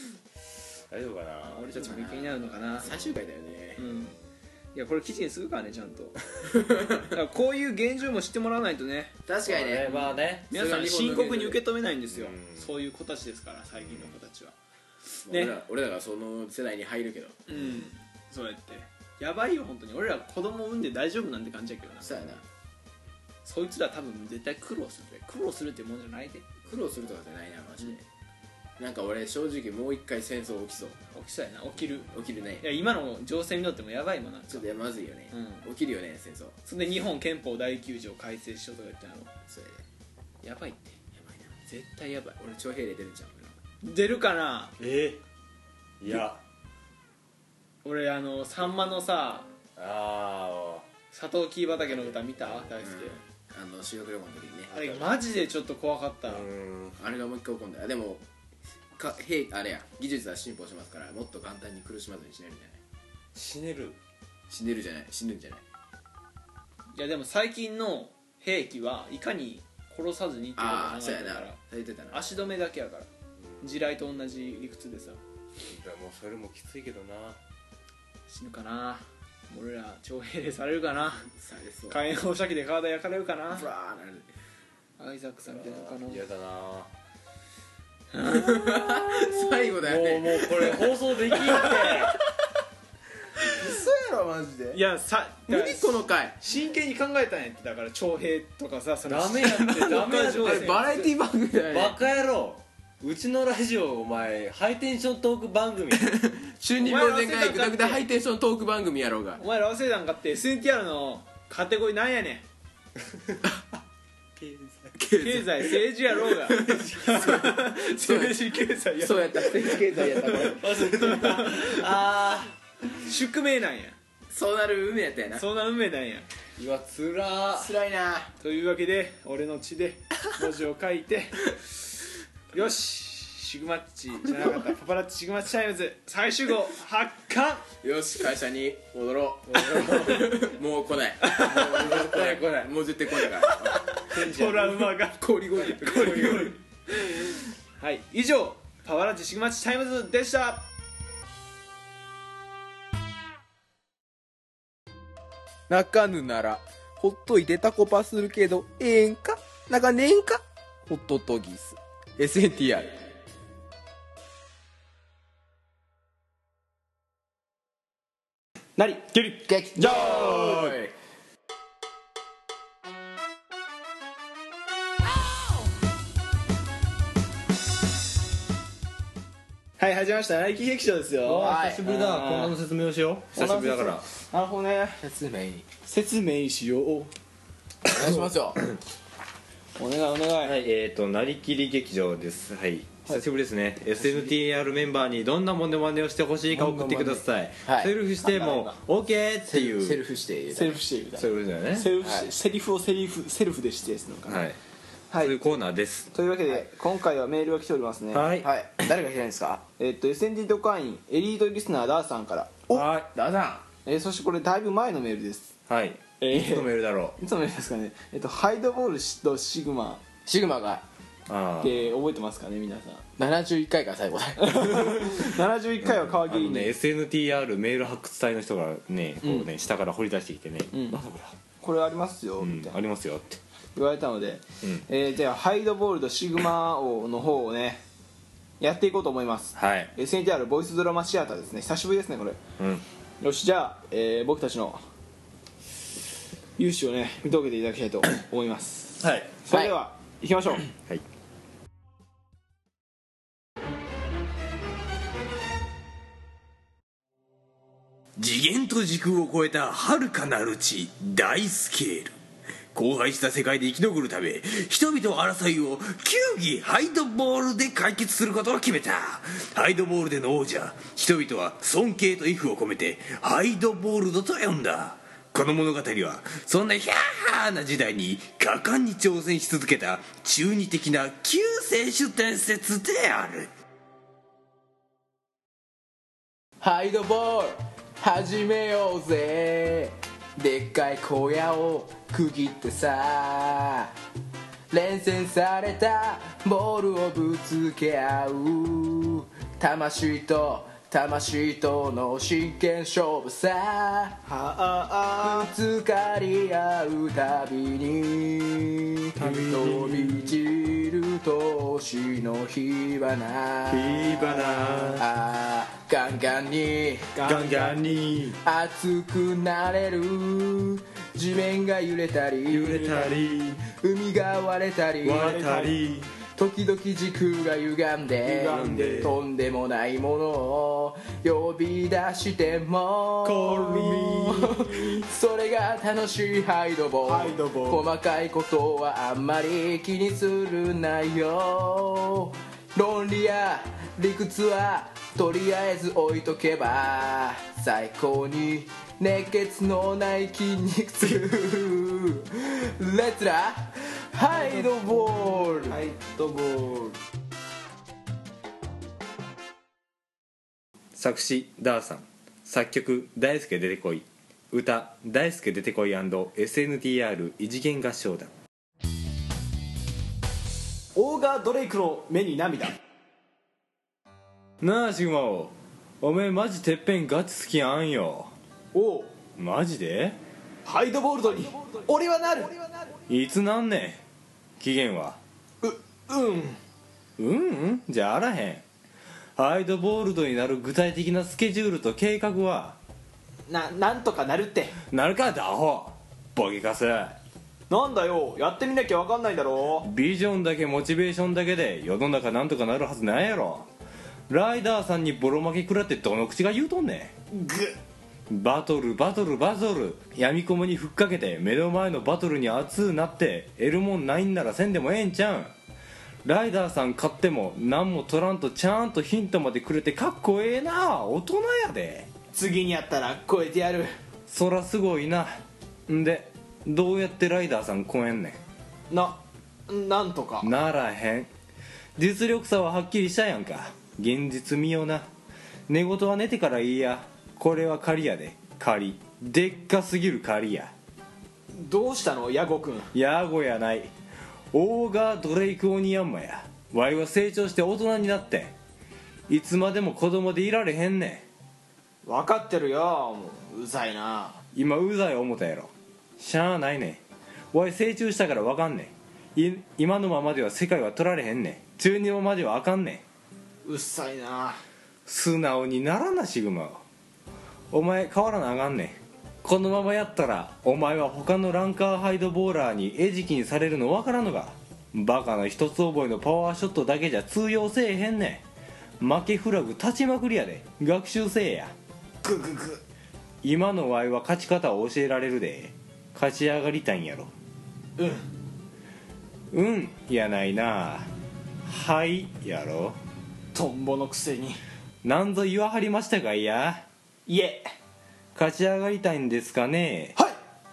Speaker 2: 俺たちもべきになるのかな。
Speaker 1: 最終回だよね。
Speaker 2: いやこれ記事にするからねちゃんとだからこういう現状も知ってもらわないとね。
Speaker 1: 確かにね。
Speaker 3: まあね
Speaker 2: 皆さん深刻に受け止めないんですよ。そういう子たちですから最近の子たちはね。
Speaker 1: 俺らがその世代に入るけど
Speaker 2: そうやってやばいよ本当に。俺ら子供産んで大丈夫なんて感じやけどな。
Speaker 1: そうやな。
Speaker 2: そいつら多分絶対苦労するってもんじゃないで。
Speaker 1: 苦労するとかじゃないなマジで。なんか俺正直もう一回戦争起きそう
Speaker 2: やな。起きる
Speaker 1: ね。
Speaker 2: いや今の情勢にとってもやばいもんな。
Speaker 1: ちょっとまずいよね、起きるよね戦争。
Speaker 2: そんで日本憲法第9条改正しようとか言ったの。
Speaker 1: それで
Speaker 2: やばいって
Speaker 1: やばいな。
Speaker 2: 絶対やばい。
Speaker 1: 俺徴兵令出るんちゃう
Speaker 2: 出るかな。
Speaker 3: いや
Speaker 2: 俺さんまのさ
Speaker 3: あ
Speaker 2: サトウキビ畑の歌見た？大好き
Speaker 1: 修学旅行の時にね。
Speaker 2: あれマジでちょっと怖かった。
Speaker 1: あれがもう一回起こんだよ。でもあれや技術は進歩しますからもっと簡単に苦しまずに死ねるんじゃない
Speaker 3: 死ねる。
Speaker 1: 死ねるじゃない死ぬんじゃない
Speaker 2: いやでも最近の兵器はいかに殺さずにっていうことを
Speaker 1: ああそうやな
Speaker 2: 考えてるから
Speaker 1: 言ってたな
Speaker 2: 足止めだけやから地雷と同じ理屈でさ
Speaker 3: もうそれもきついけどな。
Speaker 2: 死ぬかな俺ら徴兵でされるかな
Speaker 1: されそう
Speaker 2: 火炎放射器で体焼かれるかな
Speaker 1: ブラーなる
Speaker 2: アイザックさんみたいなのかな
Speaker 3: 嫌だな。
Speaker 1: 最後だよね
Speaker 3: もうこれ放送できんって。
Speaker 1: 嘘やろマジで
Speaker 2: いやさ
Speaker 1: 何この回
Speaker 2: 真剣に考えたんやってだから徴兵とかさその
Speaker 3: ダメやってダメやって。
Speaker 1: あれバラエティ番組だよね
Speaker 3: バカ野郎。うちのラジオお前ハイテンショントーク番組。
Speaker 1: 中二病全開グダグダハイテンショントーク番組やろうが
Speaker 2: お前ら忘れたんかって SNTR のカテゴリーなんやねん経済政治やろうが政治経済や
Speaker 1: そうやった政治経済やったこれ
Speaker 3: あ
Speaker 2: 宿命なんや
Speaker 1: そうなる運命やったやな
Speaker 2: そんな運命なんや
Speaker 3: ーうわつらー。
Speaker 1: 辛いな
Speaker 2: というわけで俺の血で文字を書いてよしシグマッチじゃなかったパパラッチシグマッチタイムズ最終号発刊
Speaker 1: よし会社に戻ろうもう来ない来ないもう絶対来ないから
Speaker 2: トラウマが
Speaker 1: ゴリゴリ
Speaker 2: はい以上パパラッチシグマッチタイムズでした
Speaker 1: 泣かぬならほっといてタコパするけどええんか泣かねえんかホットトギス SNTR
Speaker 2: なり
Speaker 1: 劇場
Speaker 2: はい始まりましたナイキ劇場ですよ
Speaker 1: はい
Speaker 3: 久しぶりだ。こんなの説明をしよう。久しぶりだから。
Speaker 2: なるほどね説明しよう
Speaker 1: お願いしますよ
Speaker 2: お願いお願い、
Speaker 3: はいなりきり劇場です。はい久しぶりですね。 SNTR メンバーにどんなモノマネをしてほしいか送ってください。
Speaker 1: はい
Speaker 3: セルフしても OK っていう
Speaker 1: セルフして
Speaker 2: セルフしてみたい
Speaker 3: そういうことだよね。
Speaker 2: セルフ、
Speaker 1: はい
Speaker 2: セリフをセリフセルフで指定するのかな
Speaker 3: はい、
Speaker 2: はい
Speaker 3: そういうコーナーです。
Speaker 2: というわけで、
Speaker 1: はい
Speaker 2: 今回はメールが来ておりますね
Speaker 3: はい、
Speaker 1: はい誰が来てるんですか
Speaker 2: SND 特派員エリートリスナーダーさんから、
Speaker 3: は
Speaker 1: ダダ
Speaker 2: そしてこれだいぶ前のメールです
Speaker 3: いはい、いつのメールだろう。
Speaker 2: いつのメールですかねハイドボールとシグマ
Speaker 1: シグマが
Speaker 3: あ
Speaker 2: って覚えてますかね皆さん
Speaker 1: 71回から最後だ
Speaker 2: 71回は皮切りに、
Speaker 3: SNTR メール発掘隊の人がねこうね、下から掘り出してきてね、
Speaker 2: ん
Speaker 3: なんだこ
Speaker 2: これありますよ、
Speaker 3: れ、
Speaker 2: みたいな
Speaker 3: ありますよって。
Speaker 2: 言われたので、じゃあハイドボールとシグマ王の方をねやっていこうと思います
Speaker 3: はい、
Speaker 2: SNTR ボイスドラマシアターですね久しぶりですねこれ
Speaker 3: うん、
Speaker 2: よしじゃあ、僕たちの勇姿をね見届けていただきたいと思います
Speaker 3: はい
Speaker 2: それでは、行きましょう
Speaker 3: はい。
Speaker 5: 次元と時空を超えた遥かなる地大スケール荒廃した世界で生き残るため人々争いを球技ハイドボールで解決することを決めた。ハイドボールでの王者、人々は尊敬と畏怖を込めてハイドボールドと呼んだ。この物語はそんなヒャーハーな時代に果敢に挑戦し続けた中二的な救世主伝説である。
Speaker 1: ハイドボール始めようぜ。でっかい小屋を区切ってさ、連戦されたボールをぶつけ合う、魂と魂との真剣勝負さ。ぶつかり合うたびに飛び散る年の火花、ガンガンに
Speaker 3: ガンガンに
Speaker 1: 熱くなれる。地面が揺れたり海が割れたり時々時空が歪んでとんでもないものを呼び出してもそれが楽しいハイドボール。細かいことはあんまり気にするなよ。論理や理屈はとりあえず置いとけば最高に熱血のない筋肉痛レッツラハイドボール。
Speaker 2: ハイドボール
Speaker 3: 作詞ダーさん、作曲大輔出てこい、歌大輔出てこい &SNTR 異次元合唱団。
Speaker 2: オーガー・ドレイクの目に涙。
Speaker 3: なあシグマオ、おめえマジてっぺんガチ好きやんよ。
Speaker 2: おう、
Speaker 3: マジで？
Speaker 2: ハイドボールドに俺はなる。
Speaker 3: いつなんねん期限は。じゃああらへん。ハイドボールドになる具体的なスケジュールと計画は？
Speaker 2: なんとかなるって。
Speaker 3: なるかダホボケカス。
Speaker 2: なんだよ、やってみなきゃ分かんないだろ。
Speaker 3: ビジョンだけモチベーションだけで世の中なんとかなるはずないやろ。ライダーさんにボロ負け食らってどの口が言うとんねん。バトル闇雲にふっかけて目の前のバトルに熱うなって得るもんないんならせんでもええんちゃうん。ライダーさん勝っても何も取らんとちゃんとヒントまでくれてかっこええな。大人やで。
Speaker 2: 次にやったら超えてやる。
Speaker 3: そらすごいな。んでどうやってライダーさん超えんね
Speaker 2: なんとか
Speaker 3: ん。ならへん。実力差ははっきりしたやんか。現実見ような。寝言は寝てからいいや。これは狩りやで。狩りでっかすぎる狩りや。
Speaker 2: どうしたのヤゴくん。
Speaker 3: ヤゴやない、オーガー・ドレイク・オニヤンマや。ワイは成長して大人になっていつまでも子供でいられへんねん。
Speaker 2: 分かってるよ、もううざいな。
Speaker 3: 今うざい思ったやろ。しゃあないねん。わい成長したから分かんねん。今のままでは世界は取られへんねん。中二のままではあかんねん。
Speaker 2: うっさいな。
Speaker 3: 素直にならなシグマ。お前変わらなあかんねん。このままやったらお前は他のランカーハイドボーラーに餌食にされるの分からんのか。バカな一つ覚えのパワーショットだけじゃ通用せえへんねん。負けフラグ立ちまくりやで。学習せえや。
Speaker 2: グググ。
Speaker 3: 今のワイは勝ち方を教えられるで。勝ち上がりたいんやろ。やないな。はいやろ。
Speaker 2: トンボのくせに。
Speaker 3: なんぞ言わはりましたか。いや
Speaker 2: いえ。
Speaker 3: 勝ち上がりたいんですかね。
Speaker 2: はい。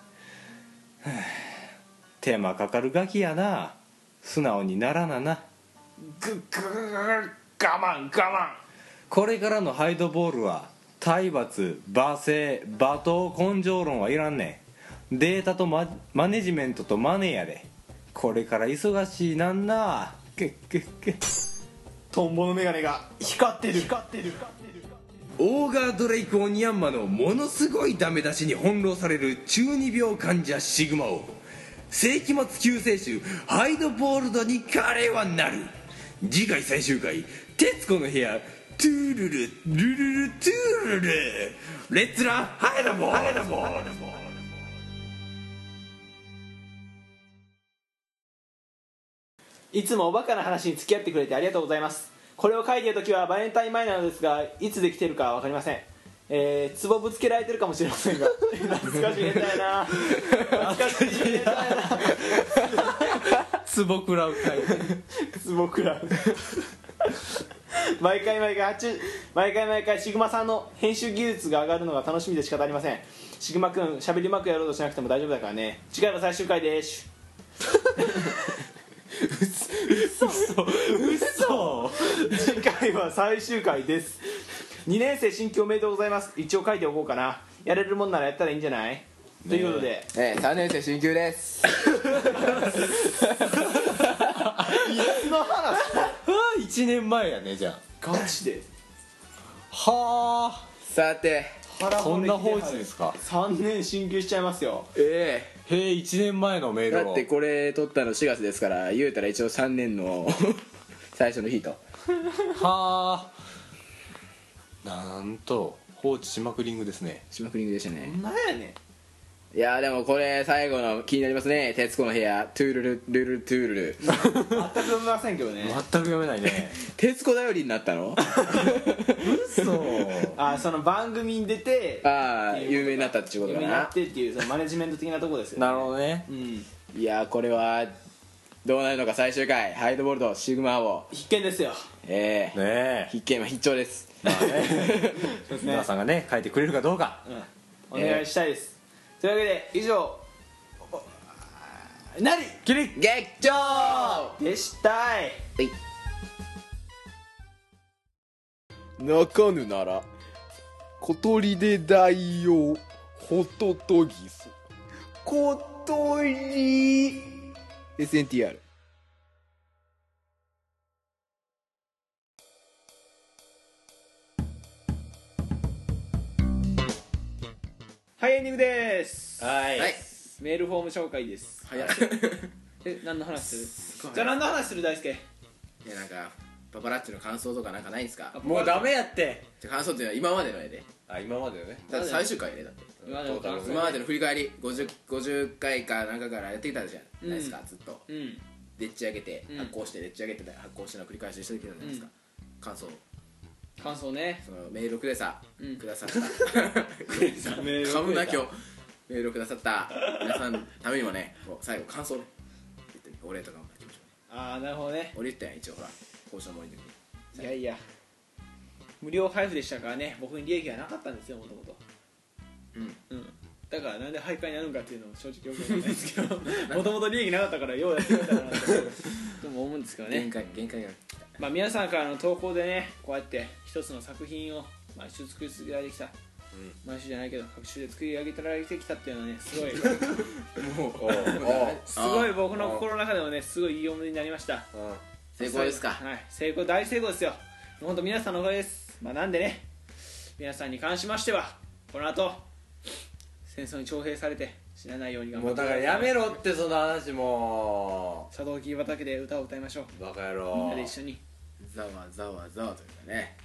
Speaker 3: 手間かかるガキやな。素直にならなな。
Speaker 2: 我慢。
Speaker 3: これからのハイドボールは体罰、罵声、罵倒、根性論はいらんねん。データとマネジメントとマネーやで。これから忙しいなんな。
Speaker 2: トンボのメガネが光ってる。
Speaker 5: オーガー・ドレイク・オニヤンマのものすごいダメ出しに翻弄される中二病患者シグマを世紀末救世主ハイドボールドに彼はなる。次回最終回徹子の部屋トゥールルルルルトゥールルレッツラハイドボール。
Speaker 2: いつもおバカな話に付き合ってくれてありがとうございます。これを書いている時はバレンタイン前なのですが、いつできてるか分かりません。壺ぶつけられてるかもしれませんが懐かしい下手やな。
Speaker 3: ツボ食らうかい。
Speaker 2: 壺食らう。毎回シグマさんの編集技術が上がるのが楽しみで仕方ありません。シグマくん喋りうまくやろうとしなくても大丈夫だからね。次回は最終回です。嘘。次回は最終回です。2年生新規おめでとうございます。一応書いておこうかな。やれるもんならやったらいいんじゃない、ということで、
Speaker 1: 3年生進級です。
Speaker 2: いつの話
Speaker 3: 1年前やね。じゃあ
Speaker 2: ガチで
Speaker 3: はあ。
Speaker 1: さて
Speaker 3: そんな放置ですか。
Speaker 2: 3年進級しちゃいますよ。
Speaker 3: へえ、1年前のメールを。
Speaker 1: だってこれ撮ったの4月ですから、言うたら一応3年の最初の日と。
Speaker 3: はあ。なんと放置しまくりングですね。
Speaker 1: しまくりでしたね。
Speaker 2: なんやねん。
Speaker 1: いやでもこれ最後の気になりますね。徹子の部屋トゥールルルルトゥールル。
Speaker 2: 全く読めませんけどね。
Speaker 3: 全く読めないね。
Speaker 1: 徹子頼りになったの？
Speaker 2: あ、その番組に出て
Speaker 1: 有名になったっていうことかな。
Speaker 2: 有名になってっていうそのマネジメント的なところですよね。
Speaker 3: なるほどね。
Speaker 1: いやこれはどうなるのか。最終回ハイドボールドシグマを
Speaker 2: 必見ですよ。
Speaker 3: ねえ。
Speaker 1: 必見は必聴です。
Speaker 3: 皆さんがね書いてくれるかどうか、
Speaker 2: お願いしたいです。というわけで以上なり
Speaker 3: キリ
Speaker 1: 劇場
Speaker 2: でしたい。
Speaker 1: 泣かぬなら
Speaker 5: 小鳥で大王ホトトギス小鳥 SNTR。
Speaker 2: はい、エンディングです
Speaker 3: はい
Speaker 1: はい
Speaker 2: メールフォーム紹介です。
Speaker 1: 早い
Speaker 2: 何の話する？
Speaker 1: すごい
Speaker 2: じゃあ何の話する大輔？
Speaker 1: いやなんかパパラッチの感想とかなんかないんすか？
Speaker 3: もうダメやって。
Speaker 1: じゃあ感想っていうのは今までの絵で
Speaker 3: あ、今までのね。
Speaker 1: だって最終回やでだって
Speaker 2: 今までの感想
Speaker 1: 今までの振り返り 50回かなんかからやってきたじゃないですか、ずっと
Speaker 2: うん
Speaker 1: でっち上げて
Speaker 2: うん
Speaker 1: 発行してでっち上げて発行しての繰り返ししてきたじゃないですか、感想
Speaker 2: 感想ね。
Speaker 1: そのメールをくださった
Speaker 2: メール
Speaker 1: 噛むな今日メールをくださった皆さんのためにもねもう最後感想ね言ってみお礼とかも書きましょうね。
Speaker 2: ああなるほどね。
Speaker 1: 俺言ったやん一応ほら交渉の森の時に
Speaker 2: いやいや無料配布でしたからね、僕に利益がなかったんですよもともと。うんだからなんで徘徊になるんかっていうのも正直よくわかんないですけどもともと利益なかったからようやってみたかなとも思うんですけどね。
Speaker 1: 限界が
Speaker 2: まあ皆さんからの投稿でねこうやって一つの作品を毎週作り続けられてきた、毎週じゃないけど各週で作り上げてられてきたっていうのはねすごい
Speaker 1: もう
Speaker 2: すごい僕の心の中でもねすごいいい思い出になりました。
Speaker 1: 成功ですか。
Speaker 2: はい成功大成功ですよ。もう本当皆さんのおかげです。まあなんでね皆さんに関しましてはこの後戦争に徴兵されて死なないように頑張って
Speaker 3: もうだからやめろってその話も
Speaker 2: サトウキビ畑で歌を歌いましょう。
Speaker 3: バカ野
Speaker 2: みんな
Speaker 3: 郎
Speaker 2: で一緒に
Speaker 1: ざわざわざわというかね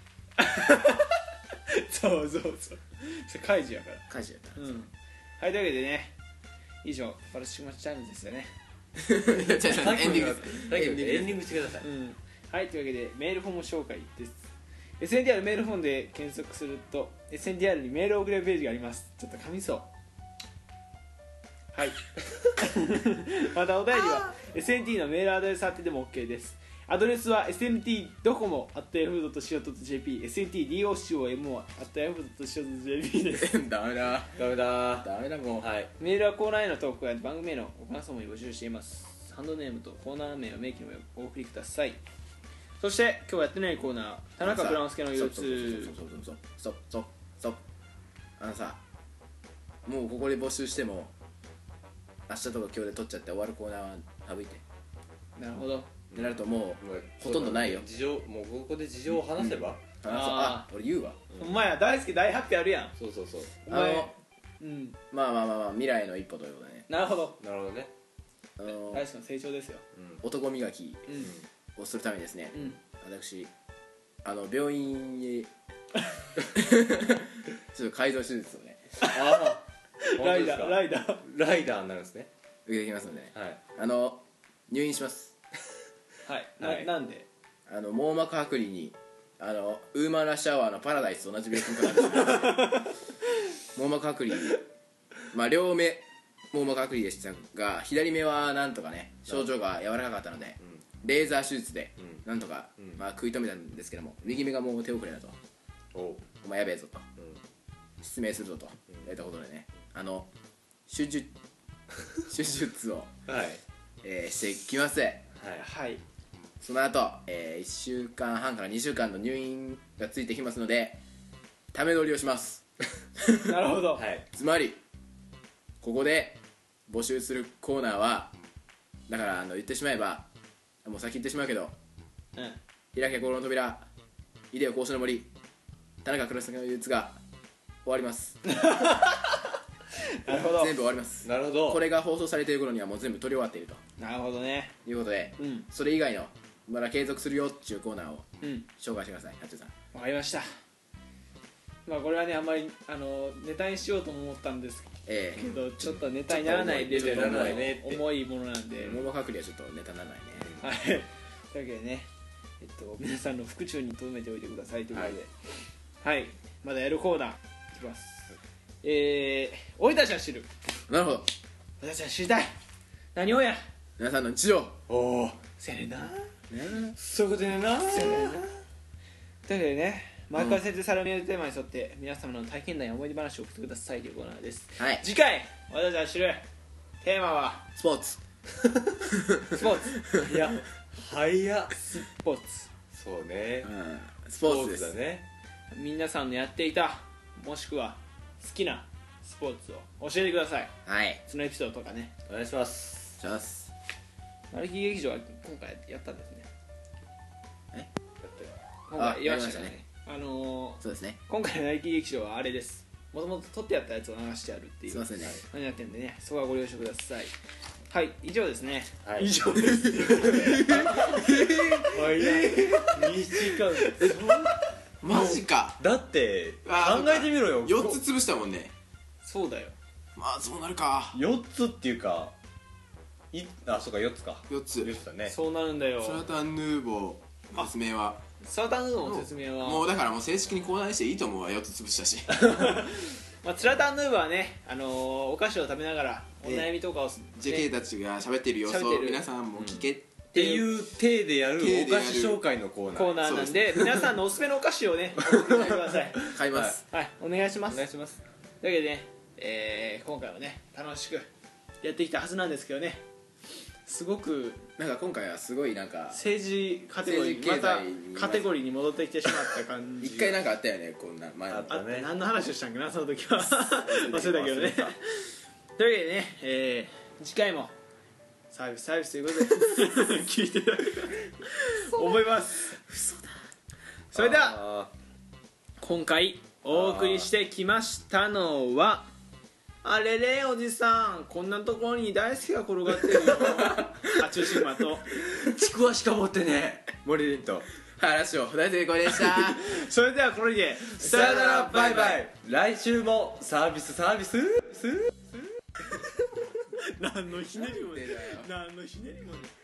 Speaker 2: そうそれカイジやから。
Speaker 1: 火事やった
Speaker 2: うんはいというわけでね以上パルシマチタイムズですよね。
Speaker 1: エンディング
Speaker 3: エンディングしてください。
Speaker 2: はいというわけでメールフォーム紹介です。 SNTR メールフォームで検索すると SNTR にメールを送れるページがあります。ちょっと噛みそうはいまたお便りは SNT のメールアドレス宛てでも OK です。アドレスは snt.docomo@yahoo.co.jp sntdocomo@yahoo.co.jp です
Speaker 1: ダメだ
Speaker 3: ダメだ
Speaker 1: ダメだもう
Speaker 3: はい。
Speaker 2: メールはコーナーへの投稿や番組へのご感想も募集しています。ハンドネームとコーナー名を明記の上お送りください。そして今日やってないコーナー田中蔵之介の憂鬱。
Speaker 1: そうあのさもうここで募集しても明日とか今日で取っちゃって終わるコーナーは省いて
Speaker 2: なるほど。
Speaker 1: ってなるとも
Speaker 3: もう
Speaker 1: うほとんどないよ。
Speaker 3: 事情もうここで事情を話せば。
Speaker 1: 俺言うわ
Speaker 2: お前や大好き大発表あるやん。
Speaker 3: そうそうそう。
Speaker 2: お前
Speaker 1: まあ未来の一歩ということでね
Speaker 2: なるほど。
Speaker 3: なるほどね。
Speaker 2: 大好きの成長ですよ。
Speaker 1: 男磨きをするためにですね私病院へちょっと改造手術をね
Speaker 2: ライダー
Speaker 3: ライダーになるんですね。
Speaker 1: 受けてきますのでね
Speaker 3: はい。
Speaker 1: 入院します。
Speaker 2: はい
Speaker 3: はい
Speaker 2: なんで
Speaker 1: 網膜剥離にウーマンラッシュアワーのパラダイスと同じ病気にかかる網膜剥離まあ両目網膜剥離でしたが左目はなんとかね症状が柔らかかったのでレーザー手術でなんとかまあ食い止めたんですけども右目がもう手遅れだとお前やべえぞと失明するぞとやったことでね手術を
Speaker 3: はい。
Speaker 1: してきます。
Speaker 2: はい
Speaker 1: その後、1週間半から2週間の入院がついてきますのでため撮りをします
Speaker 2: なるほど。
Speaker 3: はい。
Speaker 1: つまりここで募集するコーナーはだから言ってしまえばもう先言ってしまうけど開け心の扉イデオ講師の森田中黒崎の憂鬱が終わります
Speaker 2: なるほど
Speaker 1: 全部終わります。
Speaker 3: なるほど。
Speaker 1: これが放送されている頃にはもう全部撮り終わっていると
Speaker 2: なるほどね。
Speaker 1: いうことで、
Speaker 2: うん
Speaker 1: それ以外のまだ継続するよっていうコーナーを
Speaker 2: うん
Speaker 1: 紹介してください。ハッチュさん
Speaker 2: わかりました。まあこれはねあんまりネタにしようとも思ったんですけどちょっとネタにならないレベルの
Speaker 3: ちょっと重いねって
Speaker 2: 重いものなんで、
Speaker 1: 桃隔離はちょっとネタにならないね。
Speaker 2: はいというわけでね皆さんの腹中に留めておいてくださいということではいまだやるコーナーいきます。俺たちは知る
Speaker 1: なるほど。
Speaker 2: 俺たちは知りたい何をや
Speaker 1: 皆さんの日常
Speaker 3: おお。
Speaker 2: せやねんな
Speaker 3: そういうことねな。
Speaker 2: せやねんなというわけでね毎回設定されるメールテーマに沿って皆様の体験談や思い出話を送ってくださいというコーナーです。
Speaker 1: はい
Speaker 2: 次回俺たちは知るテーマは
Speaker 1: スポーツ
Speaker 2: スポーツ
Speaker 3: いや早っ。
Speaker 2: スポーツ
Speaker 3: そうね。
Speaker 1: スポーツです
Speaker 3: だね。
Speaker 2: 皆さんのやっていたもしくは好きなスポーツを教えてください。
Speaker 1: はい
Speaker 2: そのエピソードとかね。
Speaker 3: お願いします。
Speaker 1: じゃあす
Speaker 2: マルキ劇場は今回やったんですね。今
Speaker 1: あ
Speaker 2: 回やりました
Speaker 1: やり
Speaker 2: ね。
Speaker 1: そうですね
Speaker 2: 今回のマルキ劇場はあれです。もともと撮ってやったやつを流してあるっていう
Speaker 1: すいませんね
Speaker 2: 感じになってるんでね、そこはご了承ください。はい以上ですね。
Speaker 3: はい、
Speaker 2: 以上です2時間
Speaker 1: マジか
Speaker 3: だって
Speaker 1: あー
Speaker 3: 考えてみろよ。
Speaker 1: 4つ潰したもんね。
Speaker 2: そうだよ。
Speaker 1: まあそうなるか。
Speaker 3: 4つっていうかあ、そうか4つか。
Speaker 1: 4つ
Speaker 3: 4つだね。
Speaker 2: そうなるんだよ。
Speaker 1: サラタンヌーボーの説明は
Speaker 2: サラタンヌーボーの説明は
Speaker 1: もうだからもう正式にコーナーにしていいと思うわ。4つ潰したし
Speaker 2: まあ、サラタンヌーボーはね、お菓子を食べながらお悩みとかを、ね、
Speaker 1: JK たちが喋ってる様子を皆さんも聞け
Speaker 3: っていう体でやる
Speaker 1: 体でやる
Speaker 3: お菓子紹介のコーナー。
Speaker 2: コーナーなんで皆さんのおすすめのお菓子をね送ってください。
Speaker 1: 買います。
Speaker 2: はいお願いします。
Speaker 3: お願いします。
Speaker 2: というわけでね、今回はね楽しくやってきたはずなんですけどね、すごく
Speaker 1: なんか今回はすごいなんか
Speaker 2: 政治カテゴリー
Speaker 1: 政治経済に
Speaker 2: またカテゴリーに戻ってきてしまった感じ
Speaker 1: 一回なんかあったよねこんな前の
Speaker 3: あったね。
Speaker 2: 何の話をしたんかなその時は忘れたけどね。というわけでね、次回もサービスということで聞いていただけたらと思います。それでは今回お送りしてきましたのはあれれおじさんこんなところに大好きが転がってるよ中心馬と
Speaker 3: ちくわしか持ってね森林と。
Speaker 1: 話を大成功でした
Speaker 2: それではこれで
Speaker 3: さよならバイバイ。来週もサービス
Speaker 2: 何のひねりもね何のひねりもね